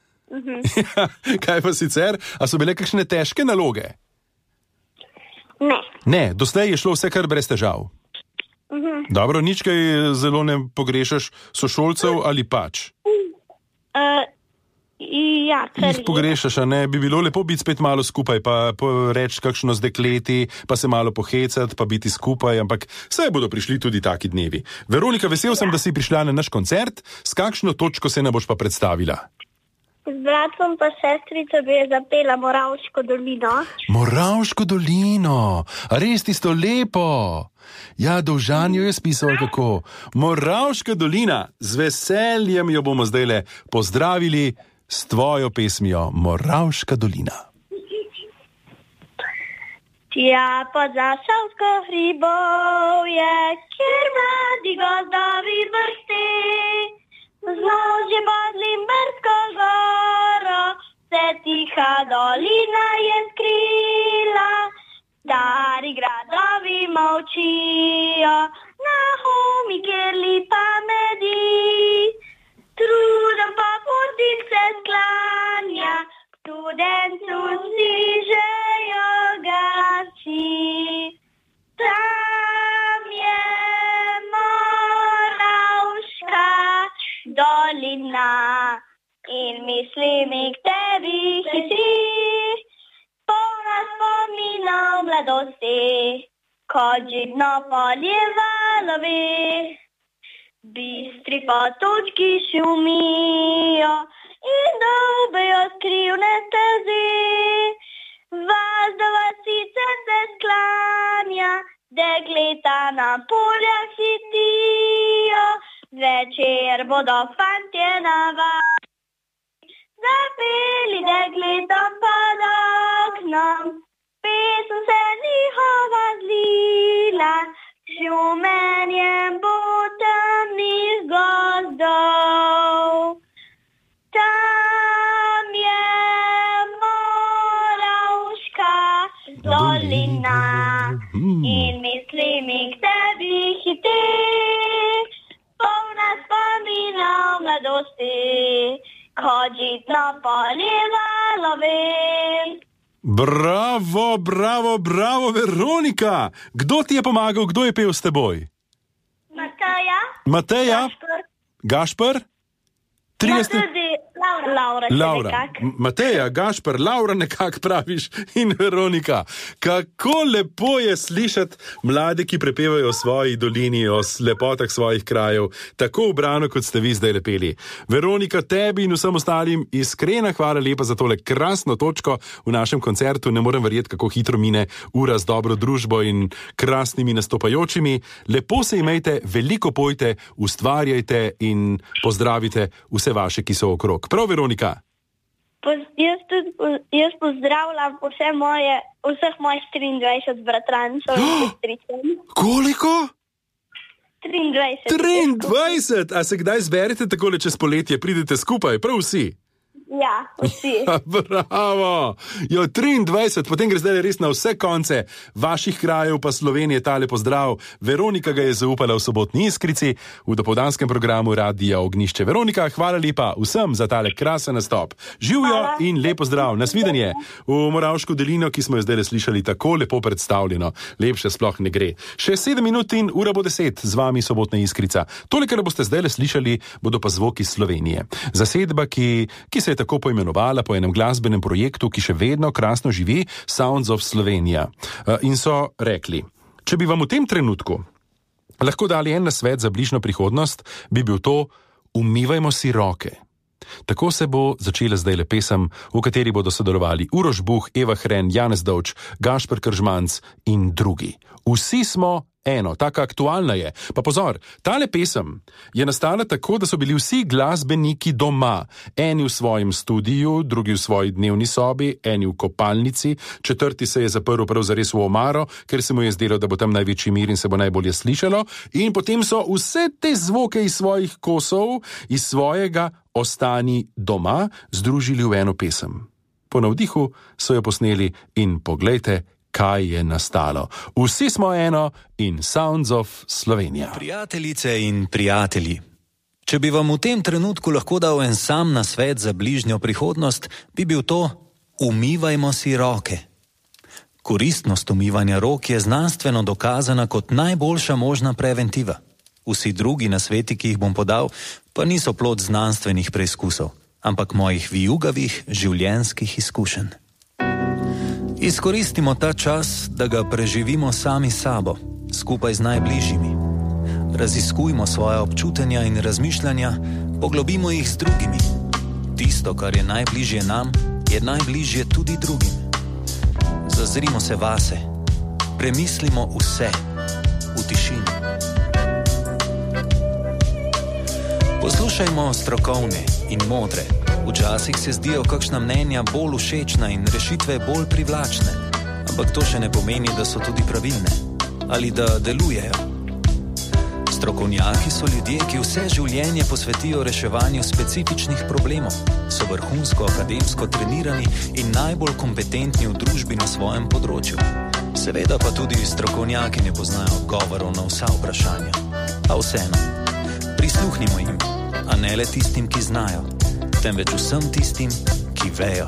Ja, kaj pa sicer? A so bile kakšne težke naloge? Ne. Ne, doslej je šlo vse kar brez težav. Mhm. Dobro, nič kaj zelo ne pogrešaš sošolcev ali pač? Uh, ja, Jih pogrešaš, a ne? Bi bilo lepo biti spet malo skupaj, pa reči kakšno z dekleti, pa se malo pohecati, pa biti skupaj, ampak vse bodo prišli tudi taki dnevi. Veronika, vesel sem, da si prišla na naš koncert. S kakšno točko se ne boš pa predstavila? Z bratom pa sestrico bi je zapela Moravško dolino. Moravško dolino, a res tisto lepo? Ja, Dovžan jo je spisal kako. Moravška dolina, z veseljem jo bomo zdajle pozdravili s tvojo pesmijo Moravška dolina. Tja pod Zasavsko hribov je, kjer mladi gozdovi vrsti, zloži pod Limbersko goro, se tiha dolina je skrila. Stari gradovi molčijo, na homi, kjer lipa medi. Trudom pa putim se sklanja, studencu stižejo gači. Tam je Moravška dolina in mislim k tebi hitri. Polna spominov mladosti, kot žitno polje valovi. Bistri potočki šumijo in dobijo skrivne stezi. Vas do vasice se sklanja, dekleta na poljah hitijo. Večer bodo fantje na vas zapeli dekletom pod oknom. Pesem se njihova zlila, šumenjem bo temnih gozdov. Tam je Moravška dolina in mislim k tebi hiti, polna spominov mladosti, kot žitno polje valovi. Bravo, bravo, bravo, Veronika! Kdo ti je pomagal, kdo je pel s teboj? Mateja. Mateja? Gašper. Gašper? Ja, tudi Laura. Laura, Laura. Mateja, Gašper, Laura nekako praviš in Veronika. Kako lepo je slišati mlade, ki prepevajo o svoji dolini, o lepotah svojih krajev, tako ubrano, kot ste vi zdaj lepeli. Veronika, tebi in vsem ostalim iskrena hvala lepa za tole krasno točko v našem koncertu. Ne morem verjeti, kako hitro mine ura z dobro družbo in krasnimi nastopajočimi. Lepo se imejte, veliko pojte, ustvarjajte in pozdravite vse vaše, ki so okrog. Prav, Veronika? Poz, jaz, tudi, jaz pozdravljam vse moje, vseh mojih triindvajset bratrancev in sestričen. Koliko? triindvajset. triindvajset? A se kdaj zberete takole čez poletje, pridete skupaj, prav vsi? Ja, vsi. Bravo! Jo, triindvajset, potem gre zdaj res na vse konce vaših krajev, pa Slovenije tale pozdrav. Veronika ga je zaupala v Sobotni Iskrici, v dopoldanskem programu Radia Ognjišče. Veronika, hvala lepa vsem za tale krasen nastop. Živijo in lepo zdrav, nasvidenje v Moravško dolino, ki smo jo zdaj slišali tako lepo predstavljeno. Lepše sploh ne gre. Še sedem minut in ura bo deset, z vami Sobotna Iskrica. Tole, kar boste zdaj slišali, bodo pa zvoki Slovenije. Zasedba, ki, ki se je tako poimenovala po enem glasbenem projektu, ki še vedno krasno živi, Sounds of Slovenija. In so rekli, če bi vam v tem trenutku lahko dali en nasvet za bližnjo prihodnost, bi bil to: umivajmo si roke. Tako se bo začela zdaj le pesem, v kateri bodo sodelovali Uroš Buh, Eva Hren, Janez Dovč, Gašper Kržmanc in drugi. Vsi smo eno, taka aktualna je. Pa pozor, tale pesem je nastala tako, da so bili vsi glasbeniki doma. Eni v svojem studiu, drugi v svoji dnevni sobi, eni v kopalnici, četrti se je zaprl prav zares v omaro, ker se mu je zdelo, da bo tam največji mir in se bo najbolje slišalo. In potem so vse te zvoke iz svojih kosov, iz svojega ostani doma, združili v eno pesem. Po navdihu so jo posneli in poglejte, kaj je nastalo. Vsi smo eno in Sounds of Slovenija. Prijateljice in prijatelji, če bi vam v tem trenutku lahko dal en sam nasvet za bližnjo prihodnost, bi bil to: umivajmo si roke. Koristnost umivanja rok je znanstveno dokazana kot najboljša možna preventiva. Vsi drugi nasveti, ki jih bom podal, pa niso plod znanstvenih preizkusov, ampak mojih vijugavih življenjskih izkušenj. Izkoristimo ta čas, da ga preživimo sami sabo, skupaj z najbližjimi. Raziskujmo svoje občutenja in razmišljanja, poglobimo jih z drugimi. Tisto, kar je najbližje nam, je najbližje tudi drugim. Zazrimo se vase, premislimo vse v tišini. Poslušajmo strokovne in modre. Včasih se zdijo kakšna mnenja bolj všečna in rešitve bolj privlačne, ampak to še ne pomeni, da so tudi pravilne ali da delujejo. Strokovnjaki so ljudje, ki vse življenje posvetijo reševanju specifičnih problemov, so vrhunsko akademsko trenirani in najbolj kompetentni v družbi na svojem področju. Seveda pa tudi strokovnjaki ne poznajo odgovorov na vsa vprašanja. A vseeno, prisluhnimo jim, a ne le tistim, ki znajo, temveč vsem tistim, ki vejo.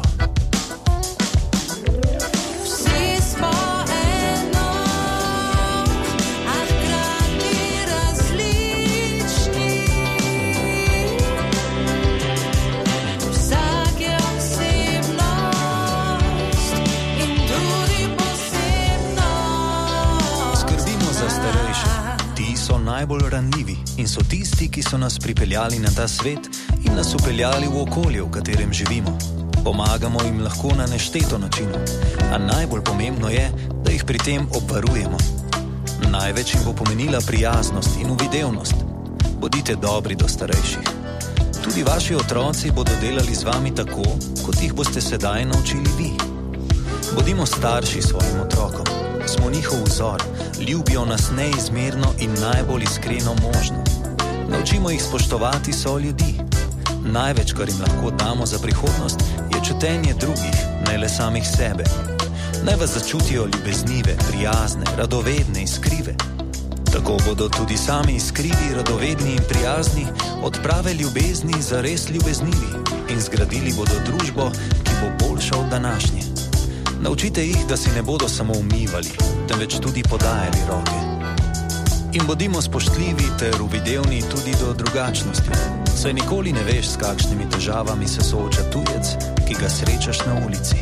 Najbolj ranljivi in so tisti, ki so nas pripeljali na ta svet in nas upeljali v okolje, v katerem živimo. Pomagamo jim lahko na nešteto načinov, a najbolj pomembno je, da jih pri tem obvarujemo. Največ jim bo pomenila prijaznost in uvidevnost. Bodite dobri do starejših. Tudi vaši otroci bodo delali z vami tako, kot jih boste sedaj naučili vi. Bodimo starši svojim otrokom. Smo njihov vzor, ljubijo nas neizmerno in najbolj iskreno možno. Naučimo jih spoštovati so ljudi. Največ, kar jim lahko damo za prihodnost, je čutenje drugih, ne le samih sebe. Naj vas začutijo ljubeznive, prijazne, radovedne, iskrive. Tako bodo tudi sami iskrivi, radovedni in prijazni, od prave ljubezni zares ljubeznivi in zgradili bodo družbo, ki bo boljša od današnje. Naučite jih, da si ne bodo samo umivali, temveč tudi podajali roke. In bodimo spoštljivi ter uvidevni tudi do drugačnosti, saj nikoli ne veš, s kakšnimi težavami se sooča tujec, ki ga srečaš na ulici.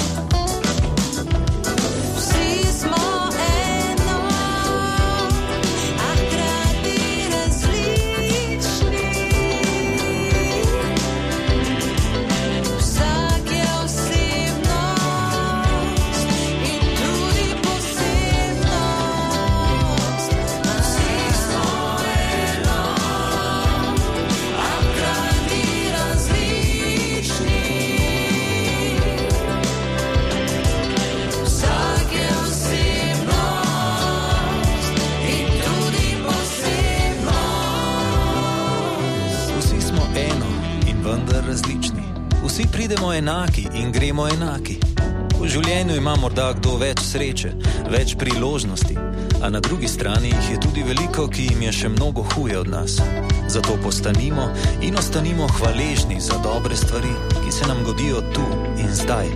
Vsi pridemo enaki in gremo enaki. V življenju ima morda kdo več sreče, več priložnosti, a na drugi strani jih je tudi veliko, ki jim je še mnogo huje od nas. Zato postanimo in ostanimo hvaležni za dobre stvari, ki se nam godijo tu in zdaj.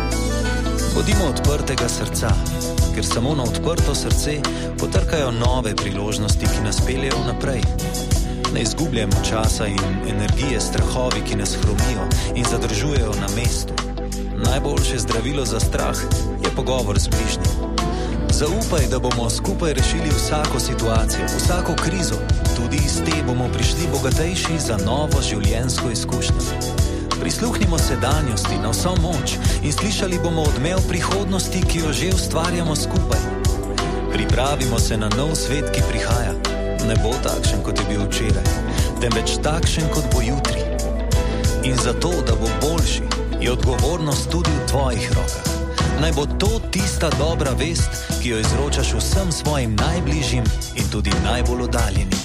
Bodimo odprtega srca, ker samo na odprto srce potrkajo nove priložnosti, ki nas peljejo naprej. Ne izgubljamo časa in energije strahovi, ki nas hromijo in zadržujejo na mestu. Najboljše zdravilo za strah je pogovor z bližnjim. Zaupaj, da bomo skupaj rešili vsako situacijo, vsako krizo. Tudi iz te bomo prišli bogatejši za novo življenjsko izkušnjo. Prisluhnimo sedanjosti na vso moč in slišali bomo odmev prihodnosti, ki jo že ustvarjamo skupaj. Pripravimo se na nov svet, ki prihaja. Ne bo takšen, kot je bil včeraj, temveč takšen, kot bo jutri. In zato, da bo boljši, je odgovornost tudi v tvojih rokah. Naj bo to tista dobra vest, ki jo izročaš vsem svojim najbližjim in tudi najbolj oddaljenim.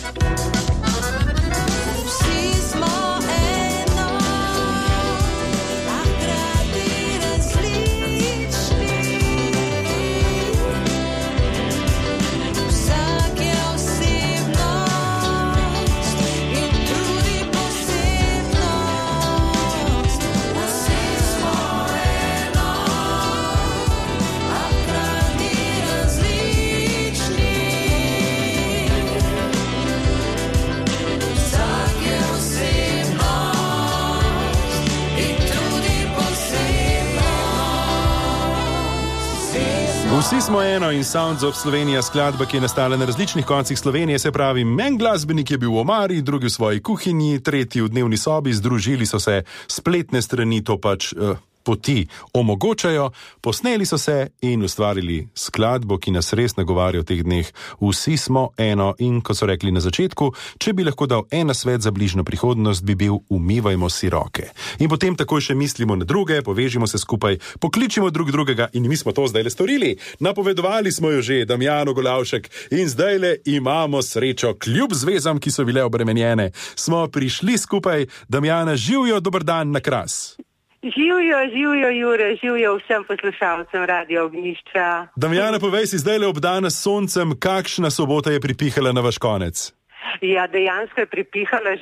Hkrati Vsi smo eno in Sounds of Slovenija, skladba, ki je nastala na različnih koncih Slovenije, se pravi, en glasbenik je bil v omari, drugi v svoji kuhinji, tretji v dnevni sobi, združili so se, spletne strani to pač uh, poti omogočajo, posneli so se in ustvarili skladbo, ki nas res nagovarja v teh dneh. Vsi smo eno in, ko so rekli na začetku, če bi lahko dal en nasvet za bližnjo prihodnost, bi bil umivajmo si roke. In potem takoj še mislimo na druge, povežimo se skupaj, pokličimo drug drugega in mi smo to zdaj le storili. Napovedovali smo jo že, Damjano Golavšek, in zdaj le imamo srečo, kljub zvezam, ki so bile obremenjene. Smo prišli skupaj. Damjana, živjo, dober dan na Kras. Živjo, živjo, Jure, živjo vsem poslušalcem Radio Ognjišča. Damjana, povej si zdaj le obdana s soncem, kakšna sobota je pripihala na vaš konec? Ja, dejansko je pripihala že